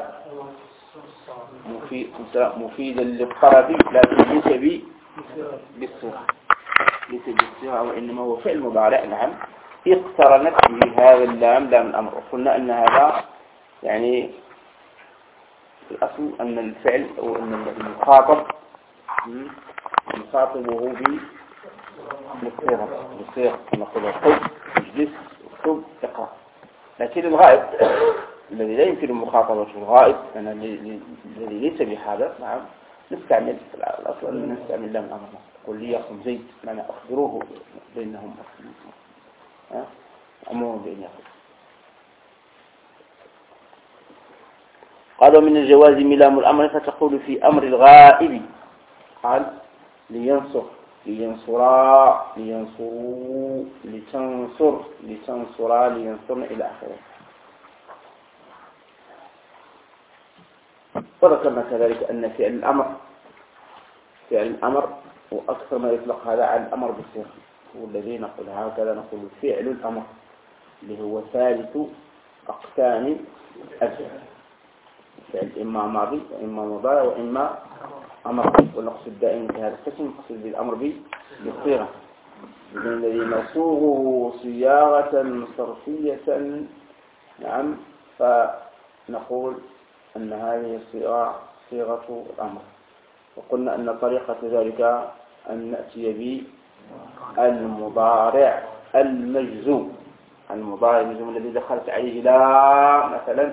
مفيد مفيدا للطلب لكن ليس بالصيغة ليس بالصيغة وإنما هو فعل مضارع. نعم. اقترنت به هذا اللام لام الأمر. وقلنا أن هذا يعني في الأصل أن الفعل أو أن المخاطب نخاطبه بالصيغة بالصيغة نقول خذ اجلس اكتب اقرأ. لكن الغائب الذي لا يمكن مخاطبته الغائب الذي ليس بهذا. نعم. نستعمل الأصل نستعمل لام الأمر. قل لي يقم زيد معنى أخبروه بينهم أمرهم بين يقم. قالوا من الجوازم لام الأمر فتقول في أمر الغائب. قال لينصر لينصرا لينصروا لتنصر لتنصرا لينصرن إلى آخره. وذكرنا كذلك أن فعل الأمر فعل الأمر وأكثر ما يطلق هذا على الأمر بالصيغة والذي نقول هكذا نقول فعل الأمر اللي هو ثالث أقسام الفعل. فعل إما ماضي وإما مضارع وإما أمر. ونقصد دائما في هذا القسم نقصد بالأمر بالصيغة الذي نصوغه صياغة صرفية. نعم. نقول أن هذه الصيغة صيغة الأمر، وقلنا أن طريقة ذلك أن نأتي بالمضارع المجزوم، المضارع المجزوم الذي دخلت عليه لا مثلا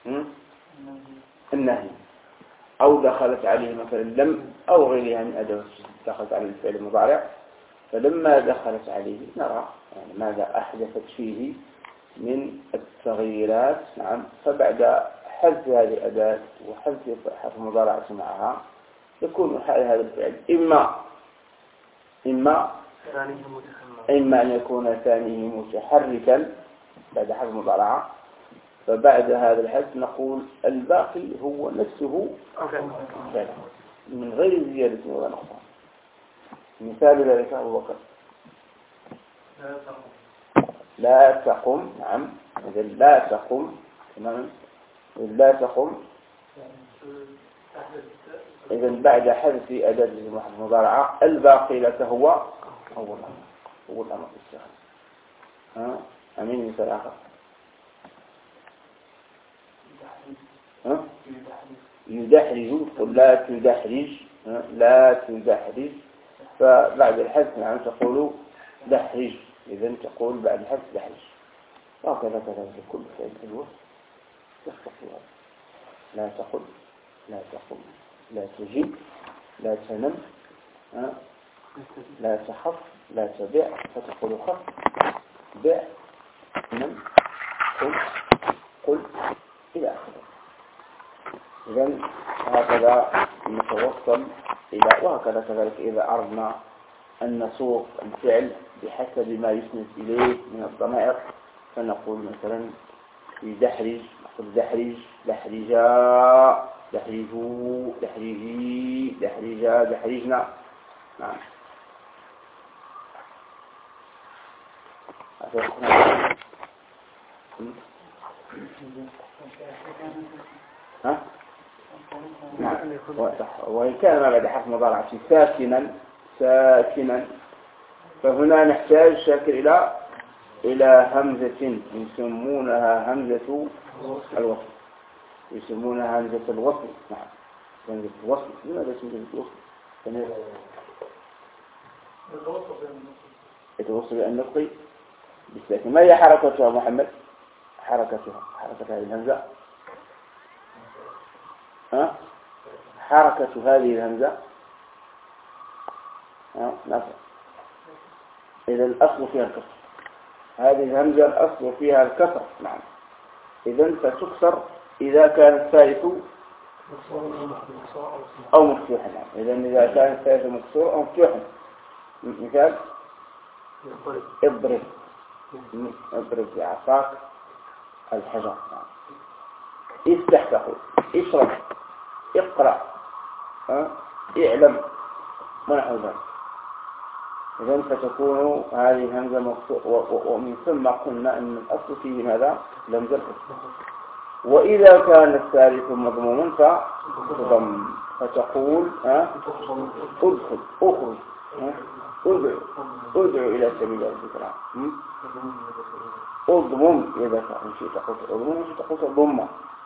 النهي، أو دخلت عليه مثلا لم أو غيرها من أدوات دخلت عليه الفعل المضارع. فلما دخلت عليه نرى يعني ماذا أحدثت فيه من التغييرات. نعم. فبعد حذف هذه الأداة وحذف حرف المضارعة معها يكون حال هذا الفعل إما إما إما أن يكون ثانيه متحركا بعد حرف المضارعة، فبعد هذا الحذف نقول الباقي هو نفسه من غير زيادة ولا نقصان. مثال ذلك أبو بكر لا تقم. نعم. إذا لا تقم تماما. لا تقم إذا بعد حذف أداة المضارعة الباقي لك هو هو الأمر هو الأمر الشخص. ها أمين مثال آخر. ها يدحرج. قل لا تدحرج. لا تدحرج. فبعد الحذف نعم تقول دحرج. إذا تقول بعد الحذف دحرج. وهكذا كذلك كل فعل الوصف يختصر. لا تقل لا تقل لا تجيب لا تنم لا تخف لا تبيع فتقول خف بيع نم قل قل إلى آخره. إذن هكذا نتوصل إلى وهكذا كذلك إذا أردنا أن نسوق الفعل بحسب ما يسند إليه من الضمائر فنقول مثلا في دحرج نقول دحرج دحرجا دحرجوا دحرجي دحرجا دحرجنا. نعم. ها؟ نعم. وإن كان ما بعد حرف مضارعة ساكنا ساكنا فهنا نحتاج شاكر إلى إلى همزة يسمونها همزة الوصل يسمونها همزة الوصل. نعم. همزة الوصل. لماذا اسمها همزة الوصل؟ يتوصل بالنطق بالساكن. ما هي حركتها محمد؟ حركتها حركة هذه الهمزة. ها؟ حركة هذه الهمزة. ها؟ نعم. إذا الأصل فيها الكسر. هذه الهمزة الأصل فيها الكسر. نعم. إذا فتكسر إذا كان الثالث أو مفتوحا. نعم. إذا إذا كان الثالث مكسور أو مفتوحا. مثال اضرب اضرب بعصاك الحجر. افتح تقول اشرب اقرأ ها؟ اعلم ونحو ذلك. إذن فتكون هذه الهمزة مكسورة ومن ثم قلنا أن الأصل فيه ماذا؟ لمزة الكسر. وإذا كان الثالث مضموما فتضم فتقول ها؟ ادخل اخرج ادعو ادعو إلى سبيل الذكرى. اضمم إذا كان شيء تقول اضمم شيء تقول ضمة.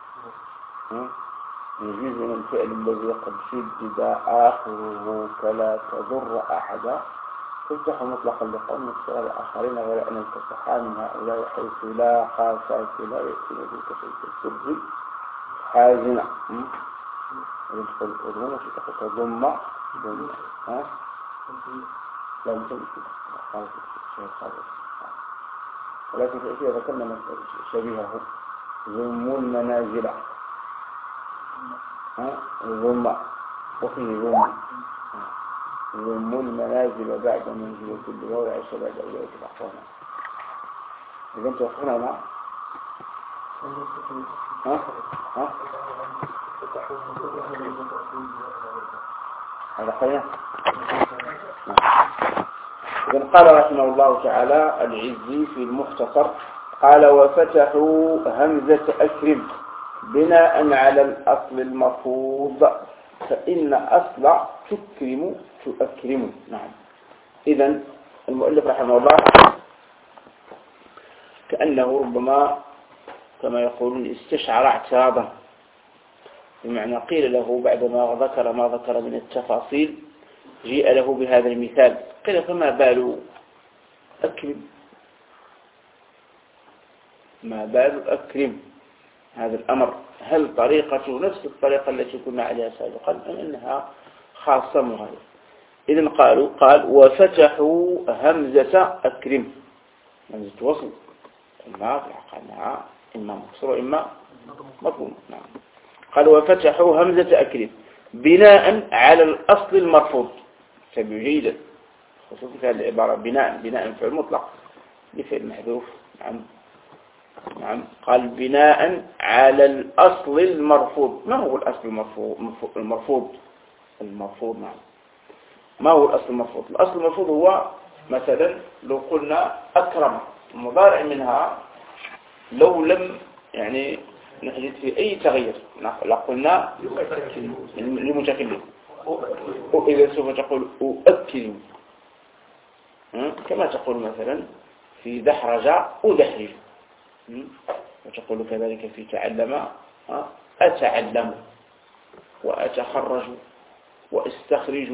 يجوز من الفعل الذي قد شدد آخره كلا تضر أحدا تفتح مطلقا لقوم السؤال الآخرين ولا أن انتصحا من هؤلاء حيث لا خاصة لا يأتي بك شيء السر حازنة. يدخل اضمم شيء تقول ضمة ها لا يمكن خالص شيء خالص. ولكن في أشياء ذكرنا شبيهه ضم المنازل ها ضم وفيه ضم ضم المنازل بعد منزل كل واو عيش بعد أولئك الأحوال. إذا أنت وصلنا مع ها ها هذا خير. إذن قال رحمه الله تعالى العزي في المختصر قال وفتحوا همزة أكرم بناء على الأصل المفروض فإن أصل تكرم تؤكرم. نعم. إذن المؤلف رحمه الله كأنه ربما كما يقولون استشعر اعتراضا، بمعنى قيل له بعدما ذكر ما ذكر من التفاصيل جيء له بهذا المثال، قيل فما بال أكرم، ما بال أكرم هذا الأمر، هل طريقة نفس الطريقة التي كنا عليها سابقا أم أنها خاصة مغايرة؟ إذن قالوا قال وفتحوا همزة أكرم، همزة وصل، إما قالها إما مكسور وإما مضموم. نعم. قال وفتحوا همزة أكرم بناء على الأصل المرفوض. تبعوا جيدا خصوصا في هذه العبارة بناء، بناء فعل مطلق لفعل محذوف. نعم. نعم. قال بناء على الأصل المرفوض. ما هو الأصل المرفوض؟ المرفوض المرفوض نعم. ما هو الأصل المرفوض؟ الأصل المرفوض هو مثلا لو قلنا أكرم، المضارع منها لو لم يعني نحدث في أي تغيير، لا قلنا لمتكلم، وإذا سوف تقول أؤكد كما تقول مثلا في دحرج أدحرج، وتقول كذلك في تعلم أتعلم وأتخرج وأستخرج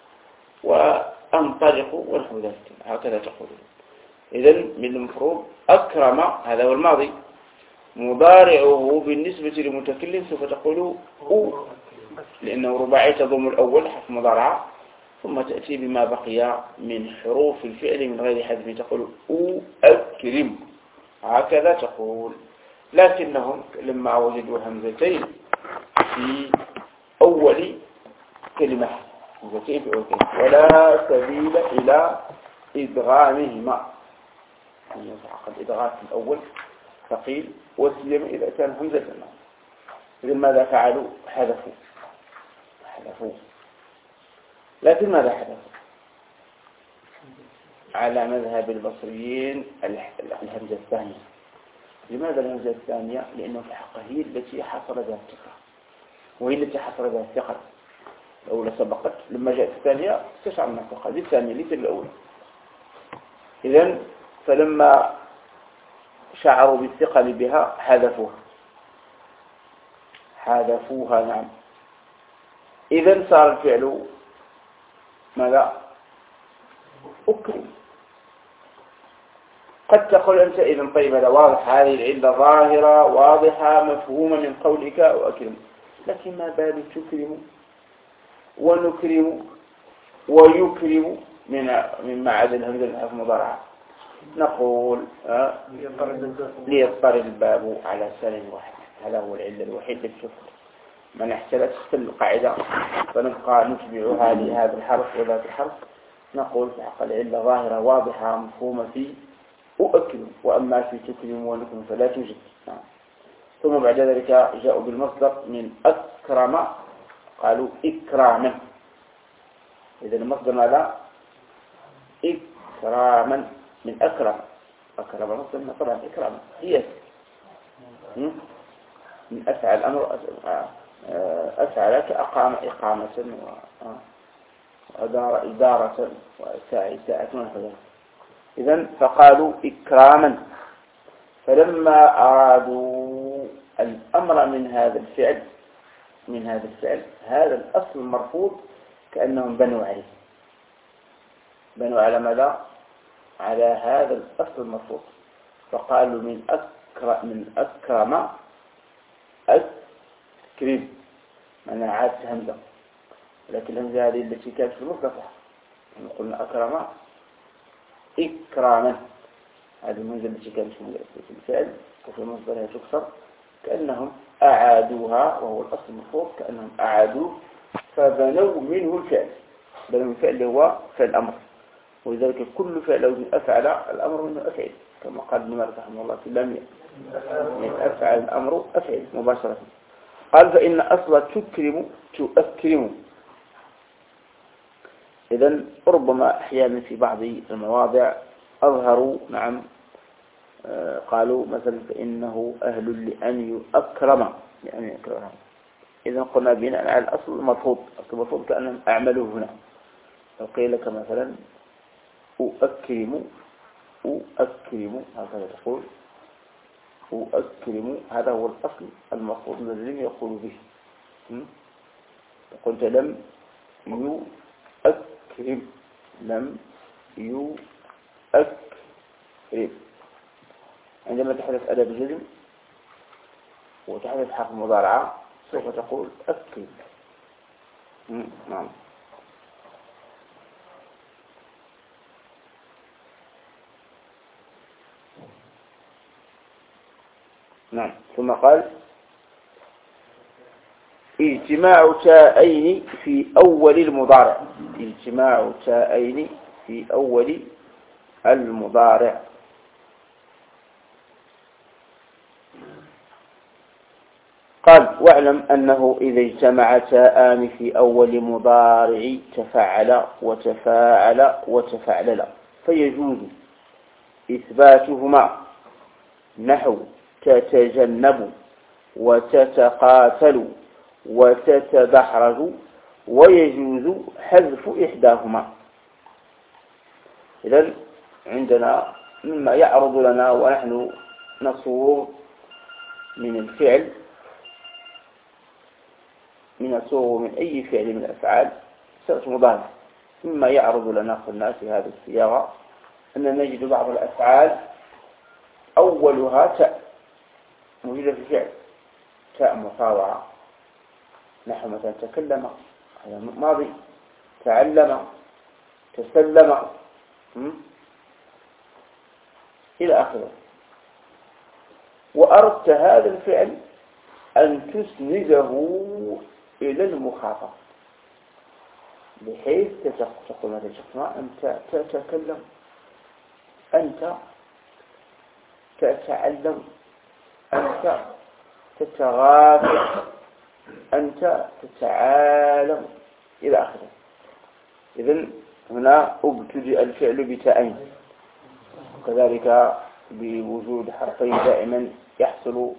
وأنطلق ونحو ذلك، هكذا تقول. إذن من المفروض أكرم هذا هو الماضي، مضارعه بالنسبة للمتكلم سوف تقول أو، لأنه رباعي تضم الأول حرف مضارعة ثم تأتي بما بقي من حروف الفعل من غير حذف، تقول أو أكرم، هكذا تقول. لكنهم لما وجدوا همزتين في أول كلمة همزتين في أول كلمة ولا سبيل إلى إدغامهما، يعني قد إدغام في الأول فقيل وسلم إذا كان همزة. إذن ماذا فعلوا؟ حذفوا حذفوا لكن ماذا حذفوا؟ على مذهب البصريين الهمزة الثانية. لماذا الهمزة الثانية؟ لأنه في الحقيقة هي التي حصل بها الثقة، وهي التي حصل بها الثقة. الأولى سبقت، لما جاءت الثانية استشعرنا الثقة، هذه الثانية ليست الأولى. إذن فلما شعروا بالثقل بها حذفوها حذفوها نعم. إذن صار الفعل ماذا؟ أكرم. قد تقول أنت إذن طيب هذا واضح، هذه العلة ظاهرة واضحة مفهومة من قولك وأكرم، لكن ما بال تكرم ونكرم ويكرم من مما عدا الهمزة المضارعة؟ نقول أه ليضطرد الباب على سلم واحد، هذا هو العلة الوحيد للكفر. من احتلت القاعدة فنبقى نتبعها لهذا الحرف وذات الحرف، نقول في حق العلة ظاهرة واضحة مفهومة في أؤكد، وأما في تكرم ونكرم فلا توجد. ثم بعد ذلك جاءوا بالمصدر من أكرم، قالوا إكراما. إذا المصدر ماذا؟ إكراما من أكرم. أكرم مصدر طبعا إكراما هي من أفعل الأمر، أفعل كأقام إقامة وأدار إدارة وساعي ساعة ونحو. إذن فقالوا إكراما. فلما أرادوا الأمر من هذا الفعل من هذا الفعل هذا الأصل المرفوض كأنهم بنوا عليه، بنوا على ماذا؟ على هذا الأصل المرفوض، فقالوا من أكرم من أكرم أكرم، معناها عادت همزة، لكن الهمزة هذه التي كانت في المصدر، قلنا أكرم إكراما، هذه الهمزة التي كانت في الفعل وفي مصدرها تكسر، كأنهم أعادوها، وهو الأصل المفروض كأنهم أعادوه فبنوا منه الفعل، بنوا الفعل اللي هو فعل الأمر. ولذلك كل فعل لو أفعل الأمر منه أفعل، كما قال ابن مالك رحمه الله في لم أفعل الأمر أفعل مباشرة. قال فإن أصل تكرم تؤكرم. إذن ربما أحيانا في بعض المواضع أظهروا نعم قالوا مثلا فإنه أهل لأن يؤكرم، يعني يكرم. إذن قلنا بناء على الأصل المرفوض، الأصل المرفوض كأنهم أعملوا هنا. لو قيل لك مثلا أؤكرم أؤكرم هكذا تقول أكرم، هذا هو الأصل المفروض الذي يقول به. قلت لم يؤكرم، لم يؤكرم. عندما تحدث أداة الجزم وتحدث حرف مضارعة سوف تقول أكرم. نعم. نعم. ثم قال اجتماع تاءين في أول المضارع، اجتماع تاءين في أول المضارع. قال واعلم أنه إذا اجتمع تاءان في أول مضارع تفعل وتفاعل وتفعلل فيجوز إثباتهما، نحو تتجنب وتتقاتل وتتدحرج، ويجوز حذف إحداهما. إذن عندنا مما يعرض لنا ونحن نصور من الفعل، من الصور من أي فعل من الأفعال صيغة مضارع، مما يعرض لنا قلنا في هذه الصياغة أن نجد بعض الأفعال أولها تاء موجودة في الفعل، تاء مطاوعة، نحو مثلا تكلم هذا ماضي، تعلم، تسلم إلى آخره. وأردت هذا الفعل أن تسنده إلى المخاطب، بحيث تقول مثلا شخص أنت تتكلم، أنت تتعلم، أنت تتغافل، أنت تتعالم إلى آخره. إذن هنا ابتدأ الفعل بتاءين، وكذلك بوجود حرفين دائما يحصل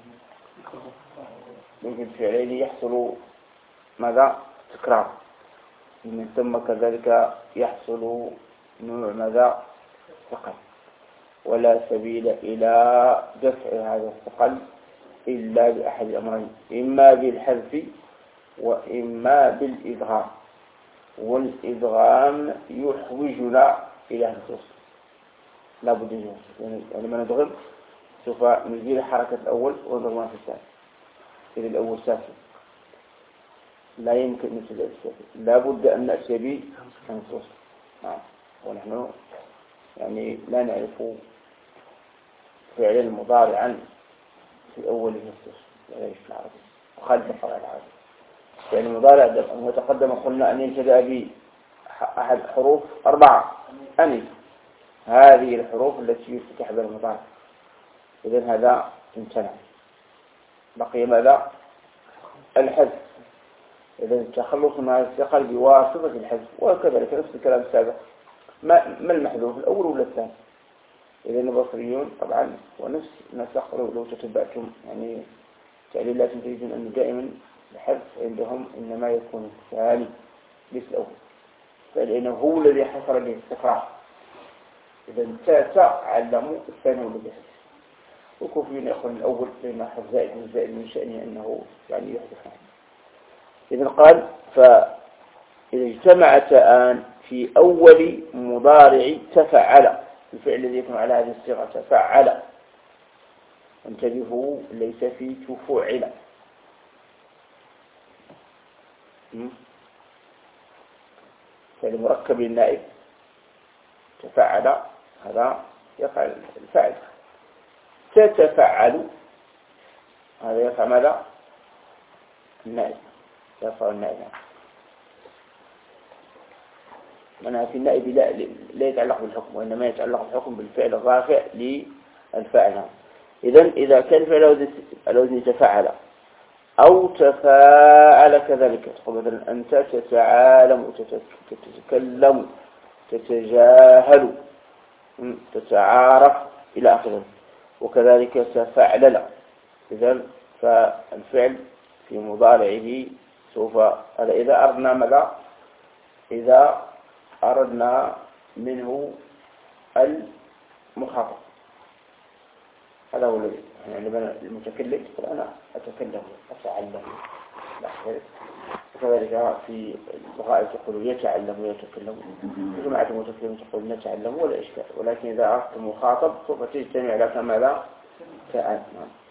بوجود فعلين يحصل ماذا؟ تكرار. من ثم كذلك يحصل نوع ماذا؟ ثقل. ولا سبيل إلى دفع هذا الثقل إلا بأحد الأمرين، إما بالحذف وإما بالإدغام. والإدغام يحوجنا إلى النصوص، لا بد منه، يعني لما ندغم سوف نزيل حركة الأول ونضغمها في الثاني. إذا الأول ساكن لا يمكن مثل الساكن، لا بد أن نأتي به النصوص. نعم. ونحن يعني لا نعرف فعلا مضارعا في أوله النصوص، لا يعرف العربي وخالف القواعد العربي. يعني المضارع المتقدم قلنا أن يبتدأ به أحد حروف أربعة أني، هذه الحروف التي يفتتح بها المضارع. إذن هذا امتنع، بقي ماذا؟ الحذف. إذن التخلص من هذا الثقل بواسطة الحذف. وكذلك نفس الكلام السابق، ما ما المحذوف الأول ولا الثاني؟ إذن البصريون طبعا ونفس نسق لو تتبعتم يعني تعليلات تجدون أن دائما الحذف عندهم إنما يكون الثاني ليس الأول، فلأنه هو الذي حصل به الاستقرار. إذا تاء علموا الثاني والذي حذف. وكوفيون يقول الأول لما حذف زائد من زائد من شأنه أنه يعني يحذف. إذن قال فإذا اجتمع تاءان في أول مضارع تفعل، الفعل الذي يكون على هذه الصيغة تفعل، انتبهوا ليس في تفعل. فعل مركب للنائب تفعل، هذا يفعل الفعل. تتفعل هذا يفعل ماذا؟ النائب، يفعل النائب. منها في النائب لا, لا يتعلق بالحكم، وإنما يتعلق بالحكم بالفعل الرافع للفاعل. إذن إذا كان الفعل على وزن تفعل أو تفاعل كذلك، تقول مثلا أنت تتعالم، تتكلم، تتجاهل، تتعارف إلى آخره. وكذلك تفعلل. إذن فالفعل في مضارعه سوف هذا إذا أردنا ماذا؟ إذا أردنا منه المخاطب، هذا هو يعني لما المتكلم يقول أنا أتكلم أتعلم، وكذلك في الغائب تقول يتعلم ويتكلم، جماعة المتكلم تقول نتعلم ولا إشكال، ولكن إذا أردت مخاطب سوف تجتمع لك ماذا؟ كأن.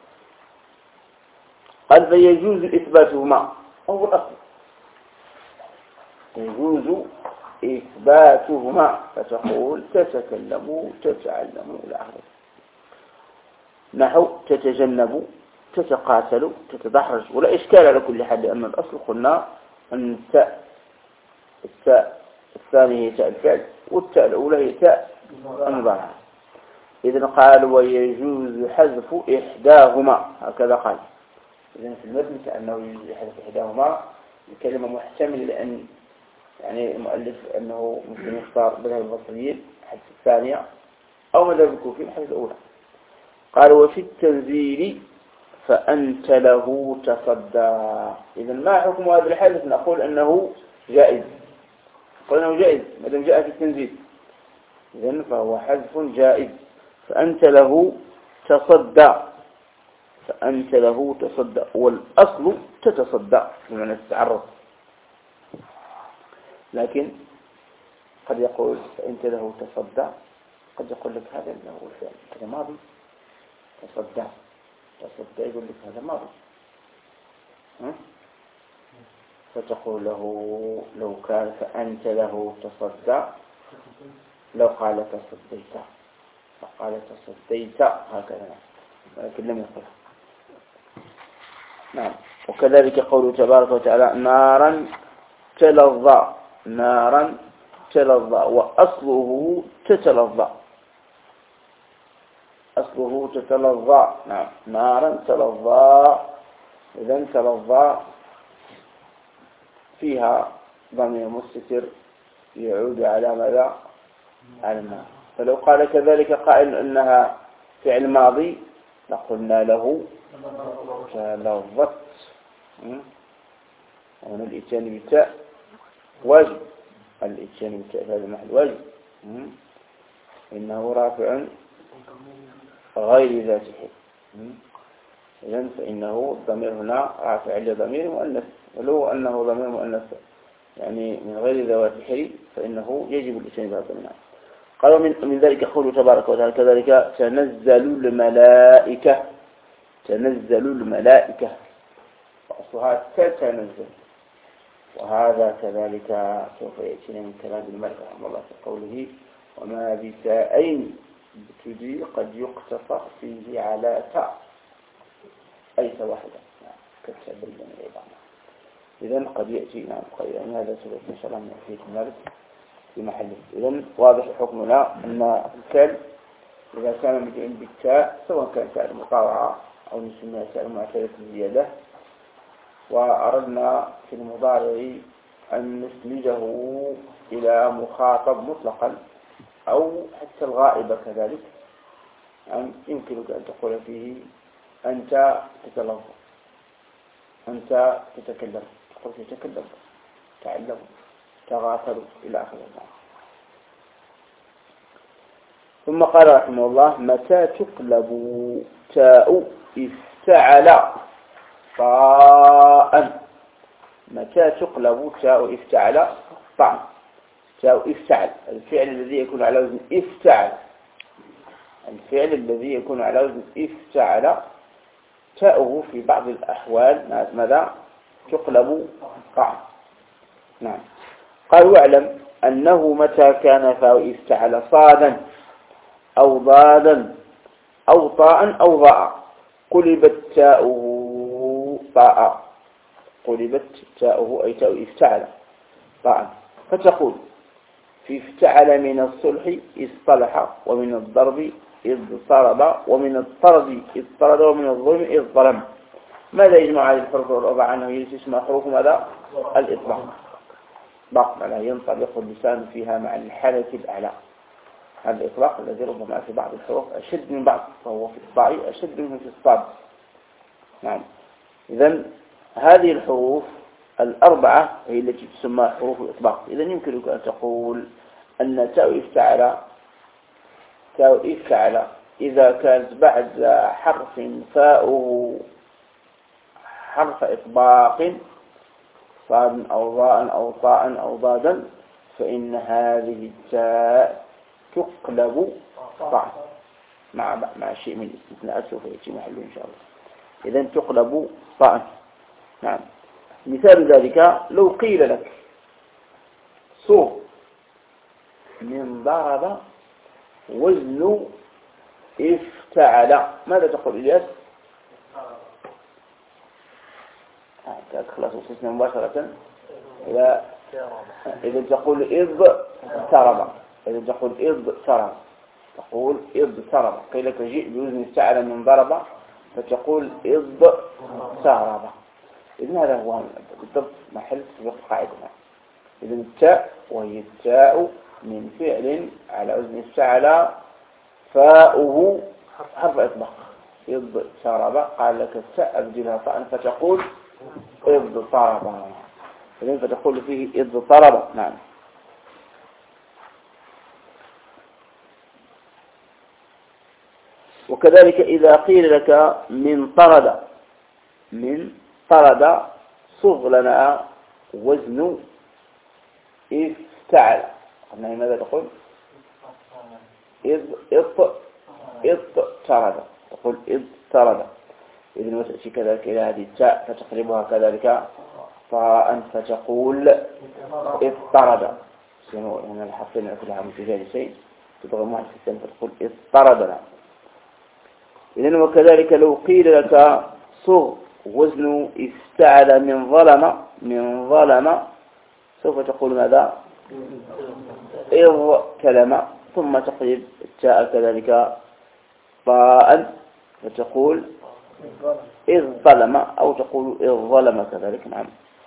قال فيجوز إثباتهما، هو الأصل يجوز إثباتهما، فتقول تتكلم تتعلم إلى آخره. نحو تتجنب تتقاتل تتدحرج، ولا إشكال على كل حال، لأن الأصل قلنا أن التاء التاء الثانية هي تاء الفعل، والتاء الأولى هي تاء المضارع. إذن قال ويجوز حذف إحداهما، هكذا قال. إذن في المتن كأنه يجوز حذف إحداهما، الكلمة محتمل، لأن يعني المؤلف أنه ممكن يختار مذهب البصريين حذف الثانية أو مذهب الكوفيين حذف الأولى. قال وفي التنزيل فأنت له تصدى. إذن ما حكم هذا الحدث؟ نقول أنه جائز، نقول أنه جائز ما دام جاء في التنزيل، إذن فهو حذف جائز. فأنت له تصدى، فأنت له تصدى، والأصل تتصدى بمعنى تتعرض، لكن قد يقول فأنت له تصدى، قد يقول لك هذا له الفعل هذا ماضي، تصدى تصدى يقول لك هذا ماضي، فتقول له لو كان فأنت له تصدى لو قال تصديت، فقال تصديت هكذا، لكن لم يقل. نعم. وكذلك قوله تبارك وتعالى نارا تلظى، نارا تلظى، وأصله تتلظى، أصله تتلظى. نعم. نارا تلظى، إذن تلظى فيها ضمير مستتر يعود على ماذا؟ على النار. فلو قال كذلك قائل أنها فعل ماضي لقلنا له تلظت. هنا الإتيان بالتاء واجب، الإتيان بالتاء في هذا المحل واجب، إنه رافع غير ذات حل. إذن فإنه الضمير هنا رافع لضمير مؤنث، ولو أنه ضمير مؤنث يعني من غير ذوات حل فإنه يجب الإتيان بهذا منها. قالوا من, من ذلك قوله تبارك وتعالى كذلك تنزل الملائكة، تنزل الملائكة، وأصلها تتنزل، وهذا كذلك سوف يأتينا من كلام الملك رحمه الله في قوله وما بتاءين ابتدي قد يقتصر فيه على تاء أيس واحدة كالتعبير من العبارة. إذن قد يأتينا يعني هذا سوف إن شاء الله نحكيه الملك في محله. إذن واضح حكمنا أن الكلب إذا كان مدعين بالتاء سواء كان تاء المطاوعة أو نسميها تاء المعتادة الزيادة، وأردنا في المضارع أن نسنده إلى مخاطب مطلقا أو حتى الغائب كذلك، يعني يمكنك أن تقول فيه أنت تتلفظ، أنت تتكلم، تقول تتكلم، تعلم، تغافل إلى آخره. ثم قال رحمه الله متى تقلب تاء افتعل طاء، متى تقلب تاء افتعل طاء، تاء افتعل الفعل الذي يكون على وزن افتعل، الفعل الذي يكون على وزن افتعل تاءه في بعض الأحوال ماذا؟ تقلب طاء. نعم. قال واعلم أنه متى كان فاء افتعل صادا أو ضادا أو طاء أو ضاء قلبت تاؤه طاء، قلبت تاؤه أي تاء افتعل طاء، فتقول في افتعل من الصلح اصطلح، ومن الضرب إذ ضرب، ومن الطرد إذ طرد، ومن الظلم إذ ظلم. ماذا يجمع هذه الحروف والوضع عنه؟ يسمى حروف ماذا؟ الإطلاق، ضغط على ينطبق اللسان فيها مع الحالة الأعلى. هذا الإطلاق الذي ربما في بعض الحروف أشد من بعض، فهو في الطاء أشد منه في الصاد. نعم. إذن هذه الحروف الأربعة هي التي تسمى حروف الإطلاق. إذن يمكنك أن تقول أن تاء افتعل، تاء افتعل إذا كانت بعد حرف فاؤه حرف إطباق صاد أو ضاء أو طاء أو ضادا فإن هذه التاء تقلب طاء مع مع شيء من الاستثناءات سوف يأتي محله إن شاء الله. إذن تقلب طاء. نعم. مثال ذلك لو قيل لك صوغ من ضرب وزن افتعل، ماذا تقول إلياس؟ خلاص وصلنا مباشرة إلى إذا تقول إذ ترب، إذا تقول إذ ترب تقول إذ ترب. قيل لك جئ بوزن افتعل من ضرب فتقول إذ ترب. إذن هذا هو بالضبط محل سبق قاعدة. إذن التاء وهي التاء من فعل على وزن افتعل فاؤه حرف إطباق. إذ ترب قال لك التاء أبدلها طاء فتقول إذ طرب. إذن فتقول فيه إذ طرب. نعم. وكذلك إذا قيل لك من طرد، من طرد صغ لنا وزن افتعل. قلنا ماذا تقول؟ إذ إط إط ترد، تقول إذ ترد. إذن وتأتي كذلك إلى هذه التاء فتقلبها كذلك طاء فتقول إذ طرد. هنا الحرفين كلها متجانسين تضغم واحد في الثاني فتقول إذ طردنا. إذن وكذلك لو قيل لك صغ وزن افتعل من ظلم، من ظلم سوف تقول ماذا؟ إذ كلم، ثم تقلب التاء كذلك طاء فتقول إذ ظلم، أو تقول إذ ظلم كذلك. نعم.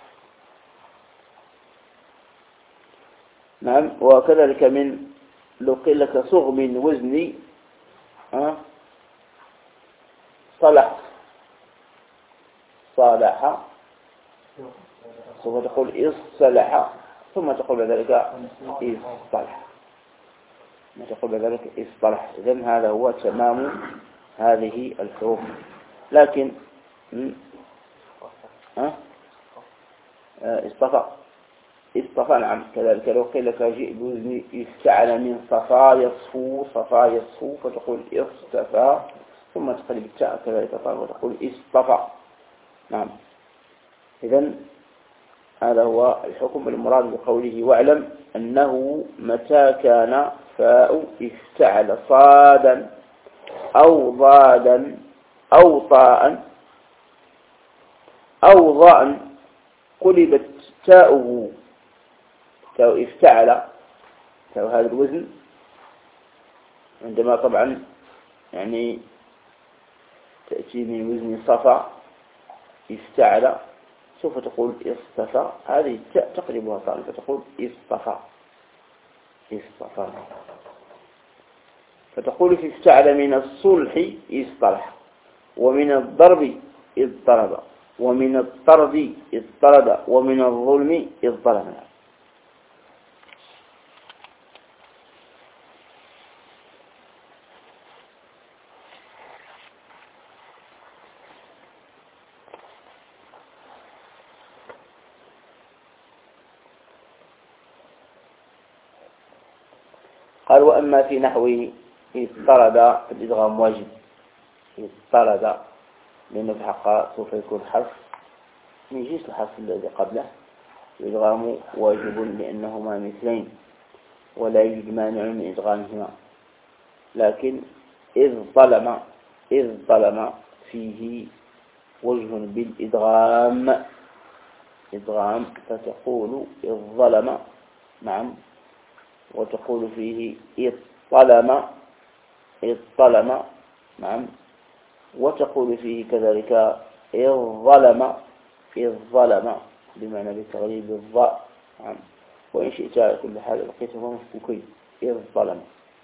نعم. وكذلك من لو قيل لك صغ من وزن ها صلح، صالح سوف تقول إذ صلح، ثم تقول ذلك إذ صلح، ثم تقول ذلك إذ صلح. إذن هذا هو تمام هذه الحروف. لكن ها اصطفى اصطفى. نعم. كذلك لو قيل لك جئ بوزن افتعل من صفا يصفو، صفا يصفو فتقول اصطفى، ثم تقلب التاء كذلك طاء وتقول اصطفى. نعم. إذن هذا هو الحكم المراد بقوله واعلم أنه متى كان فاء افتعل صادا أو ضادا أو طاء أو ضاء قلبت تاؤه، تاء افتعل، تاء هذا الوزن عندما طبعا يعني تأتي من وزن صفا افتعل سوف تقول اصطفى، هذه التاء تقلبها طاء فتقول اصطفى، اصطفى. فتقول في افتعل من الصلح اصطلح، ومن الضرب اضطرب، ومن الطرد اضطرد، ومن الظلم اضطرب. قال وأما في نحو اضطرد الإدغام واجب، اضطرد لأنه في الحق سوف يكون حرف من جنس الحرف الذي قبله، الإدغام واجب لأنهما مثلين ولا يوجد مانع من إدغامهما. لكن إذ ظلم، إذ ظلم فيه وجه بالإدغام، إدغام فتقول إذ ظلم. نعم. وتقول فيه اطلم، اطلم. نعم. وتقول فيه كذلك إذ ظلم، إذ ظلم بمعنى بتغليب الضاء. نعم. وإن شئت كل حال لقيته مفكوكين إذ ظلم.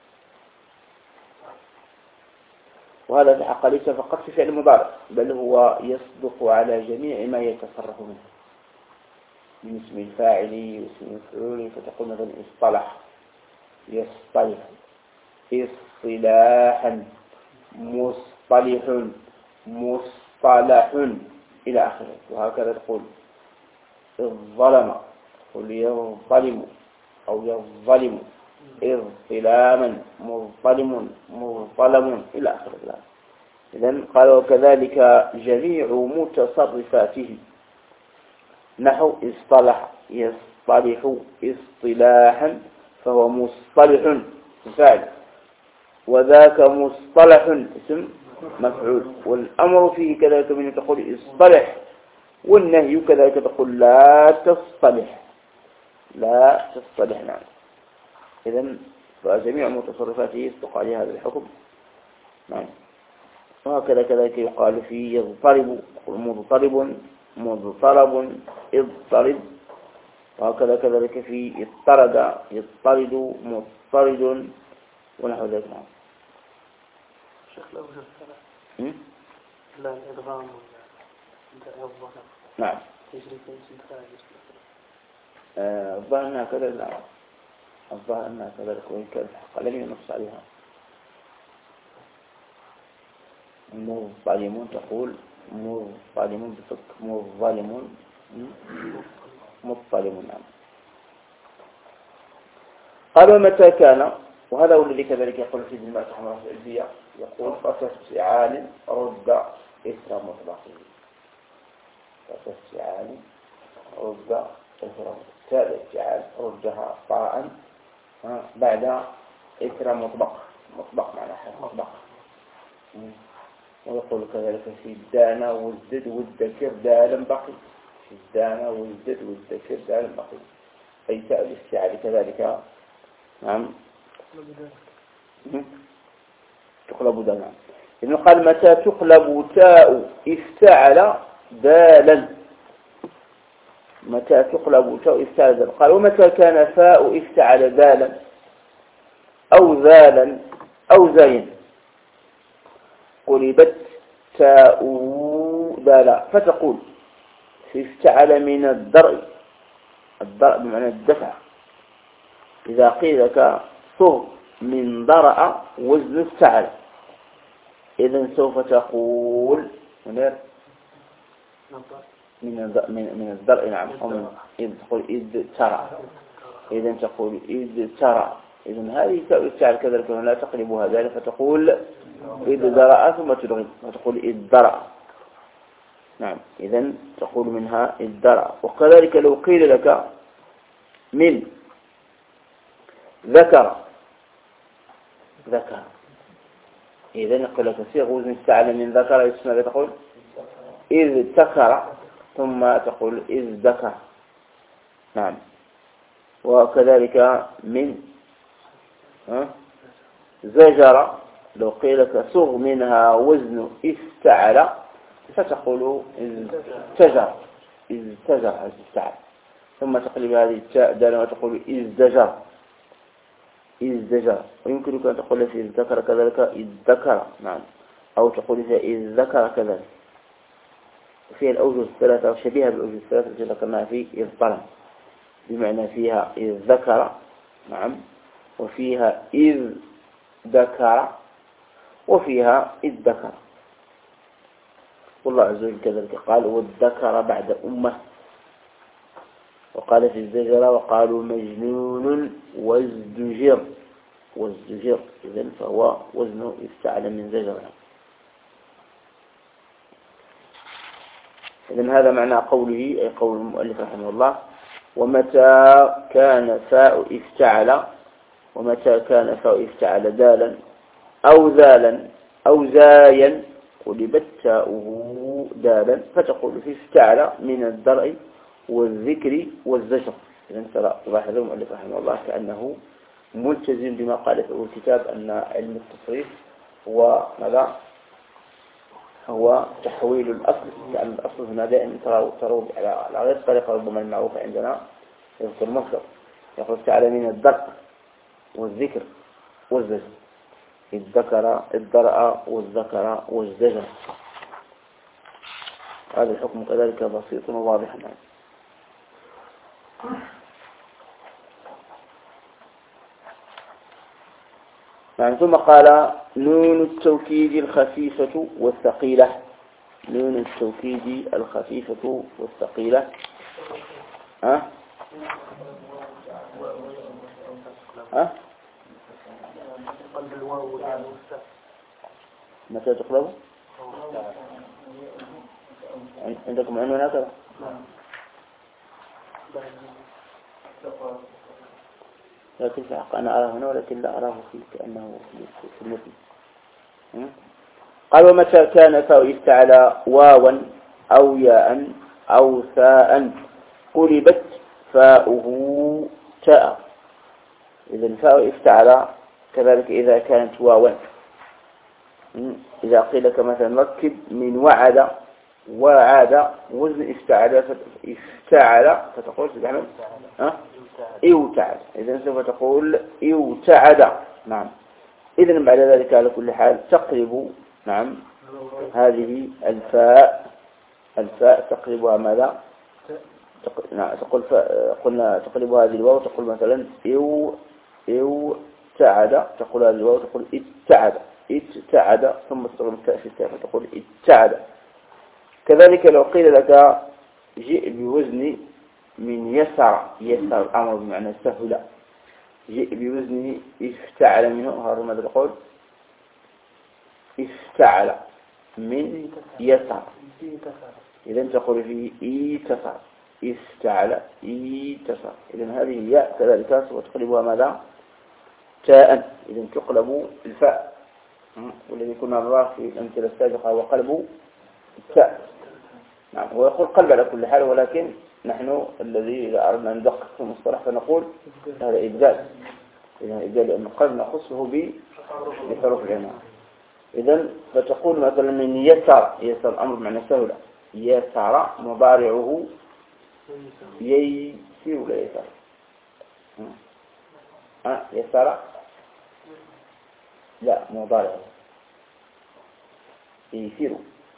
وهذا في حق ليس فقط في فعل مضارع، بل هو يصدق على جميع ما يتصرف منه من اسم الفاعل واسم المفعول. فتقول مثلا اصطلح، يصطلح، اصطلاحا، مصطلح مصطلح إلى آخره. وهكذا تقول الظلم، تقول يظلم أو يظلم إظلاما، مظلم مظلم إلى آخره. إذن قال وكذلك جميع متصرفاته، نحو اصطلح يصطلح اصطلاحا فهو مصطلح فاعل، وذاك مصطلح اسم مفعول. والأمر فيه كذلك من تقول اصطلح، والنهي كذلك تقول لا تصطلح لا تصطلح. نعم. إذن فجميع متصرفاته يصدق عليها هذا الحكم. نعم. وهكذا كذلك يقال فيه يضطرب، مضطرب مضطرب اضطرب. وهكذا كذلك في اضطرد يضطرد مضطرد ونحو ذلك. نعم. شيخ لو جزء لا الإدغام ولا الظلم. نعم. تجري في سنتين. الظاهر أنها كذلك. نعم. الظاهر أنها كذلك، وإن كان الحق لم ينص عليها. مظلمون تقول مظلمون بفك مظلمون مظلمون. نعم. قال ومتى كان، وهذا هو الذي كذلك يقول في ذمة حمراء السعودية، يقول فاستفعال رد إثر مطلقه. فاستفعال رد إثر تالي افتعال ردها طاعا بعد إثر مطبق. مطبق معناه مطبق. ويقول كذلك في الدانا والزد والذكر دالا بقي. في الدانا والزد والذكر دالا بقي، أي تاء الاستعال كذلك. نعم. تقلب دالا. إنه قال متى تقلب تاء افتعل دالا. متى تقلب تاء افتعل دالا. قال ومتى كان فاء افتعل دالا أو ذالا أو زين قلبت تاء دالا، فتقول في افتعل من الدرء. الدرء بمعنى الدفع. إذا قيل لك صغ من درأ وزن افتعل، إذن سوف تقول من من الدرء. نعم. إذ تقول إذ ترى، إذن تقول إذ ترى. إذن هذه تاء افتعل كذلك لا تقلبها ذلك، فتقول إذ درأ ثم تدغم فتقول إذ درأ. نعم. إذن تقول منها إذ درأ. وكذلك لو قيل لك من ذكر ذكر، إذن يقول لك صيغ وزن افتعل من ذكر اسمها، تقول إذ ذكر ثم تقول إذ ذكر. نعم. وكذلك من زجر، لو قيل لك صغ منها وزن افتعل فتقول إذ تجر إذ تجر هذا افتعل، ثم تقلب هذه التاء دالا وتقول إذ زجر إذ زجر. ويمكنك أن تقول في إذ ذكر كذلك إذ ذكر. نعم. أو تقول في إذ ذكر كذلك. فيها الأوجه الثلاثة وشبيهة بالأوجه الثلاثة التي ذكرناها في إذ طلع، بمعنى فيها إذ ذكر. نعم. وفيها إذ ذكر وفيها إذ ذكر. والله عز وجل كذلك قال والذكر بعد أمة، وقال في الزجر وقالوا مجنون وازدجر وازدجر. إذن فهو وزنه افتعل من زجر. إذن هذا معنى قوله، أي قول المؤلف رحمه الله ومتى كان فاء افتعل ومتى كان فاء افتعل دالا أو ذالا أو زايا قلبت تاؤه دالا، فتقول في افتعل من الدرء والذكر والزجر. إذن ترى لاحظوا المؤلف رحمه الله كأنه ملتزم بما قال في الكتاب أن علم التصريف هو ماذا؟ هو تحويل الأصل، لأن الأصل هنا دائما تروا على غير الطريقة ربما المعروفة عندنا. يذكر مصدر يقول تعالى من الدرء والذكر والزجر، الذكر الدرء والذكر والزجر. هذا الحكم كذلك بسيط وواضح. يعني ثم قال نون التوكيد الخفيفة والثقيلة. نون التوكيد الخفيفة والثقيلة. ها ها قلب الواو متى تقلب؟ عندكم عنوان هكذا؟ لكن في حق أنا أراه هنا ولكن لا أراه فيه كأنه في المتن. قال ومتى كان فاء افتعل واوا أو ياء أو ثاء قلبت فاؤه تاء. إذا فاء افتعل كذلك إذا كانت واوا. إذا قيل لك مثلا ركب من وعد وعاد وزن افتعل افتعل فتقول سبحانه ها اوتعد. إذا سوف تقول اوتعد. نعم. إذا بعد ذلك على كل حال تقلب نعم هذه الفاء الفاء تقلبها ماذا؟ تق... نعم تقول ف... قلنا تقلب هذه الواو تقول مثلا او او تعد تقول هذه الواو تقول اتعد اتعد ثم تستخدم التاء في التاء فتقول اتعد. كذلك لو قيل لك جئ بوزن من يسر يسر الأمر بمعنى سهل جئ بوزنه افتعل منه هذا ماذا تقول؟ افتعل من يسر. إذا تقول فيه ايتسر افتعل ايتسر. إذا هذه الياء كذلك وتقلبها ماذا؟ تاء. إذا تقلب الفاء والذي كنا نراه في الأمثلة السابقة هو قلب التاء. نعم هو يقول قلب على كل حال ولكن نحن الذي إذا أردنا أن ندقق في المصطلح فنقول هذا إبدال. إذا إبدال لأن القلب نخصه بحروف العناية. إذا فتقول مثلا من يسر يسر الأمر معنى سهولة يسر مضارعه ييسر ولا يسر؟ ها يسر لا مضارعه ييسر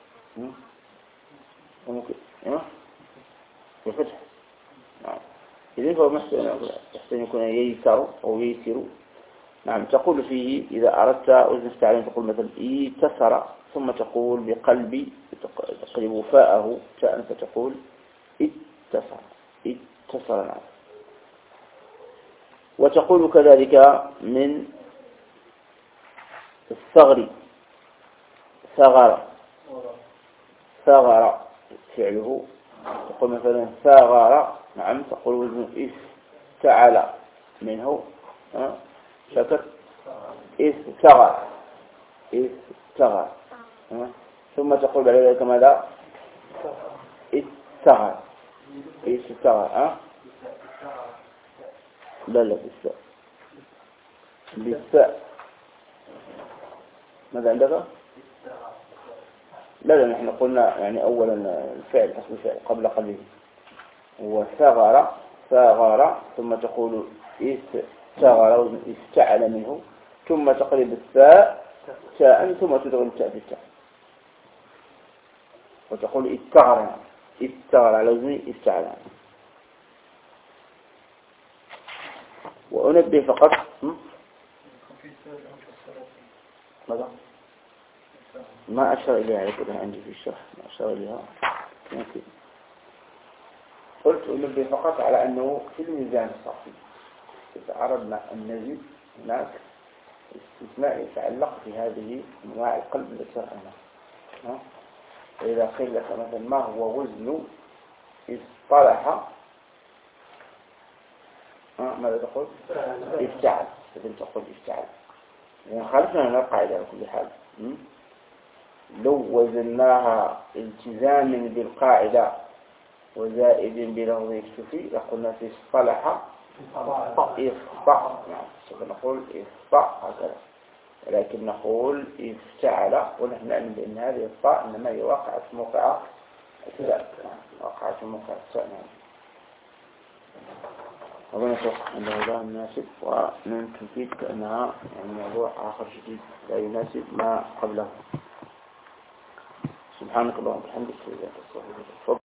ممكن ها بفتح. نعم. إذا فهو يحسن يكون ييسر أو ييسر. نعم تقول فيه إذا أردت وزن استعلام تقول مثلا اتصر ثم تقول بقلبي تقلب فاءه تاء فتقول اتصر اتصر. نعم. وتقول كذلك من الثغر ثغر ثغر فعله تقول مثلا ثغر. نعم تقول وزن افتعل منه ها شكر استغر استغر. ثم تقول بعد ذلك ماذا؟ استغر استغر. ها لا لا بالساء بالساء. ماذا عندك؟ لا لا نحن قلنا يعني أولا الفعل حسب الفعل قبل قلبه هو ثغر ثغر ثم تقول استغر استعل منه ثم تقلب الثاء تاء ثم تدغم التاء في التاء وتقول استغر استغر على وزن استعل. وأنبه فقط ماذا؟ ما أشار إليها يقول عندي في الشرح ما أشار إليها ممكن. قلت أنبه فقط على أنه في الميزان الصحي إذا أردنا أن نجد هناك استثناء يتعلق بهذه أنواع القلب التي شرحناها. فإذا قيل لك مثلا ما هو وزن اصطلح ماذا تقول؟ افتعل. إذا تقول افتعل يعني خالفنا هنا القاعدة على كل حال. لو وزناها التزاما بالقاعدة وزائد بلفظ يكتفي لقلنا في اصطلح إخطأ. نعم سوف نقول إخطأ هكذا ولكن نقول افتعل ونحن نعلم بأن هذه الطاء إنما هي واقعة في موقع التاء. واقعة في موقع التاء. نعم. أظن شوف أنه لا مناسب ونمكن فيه كأنها يعني موضوع آخر جديد لا يناسب ما قبله. سبحانك اللهم وبحمدك.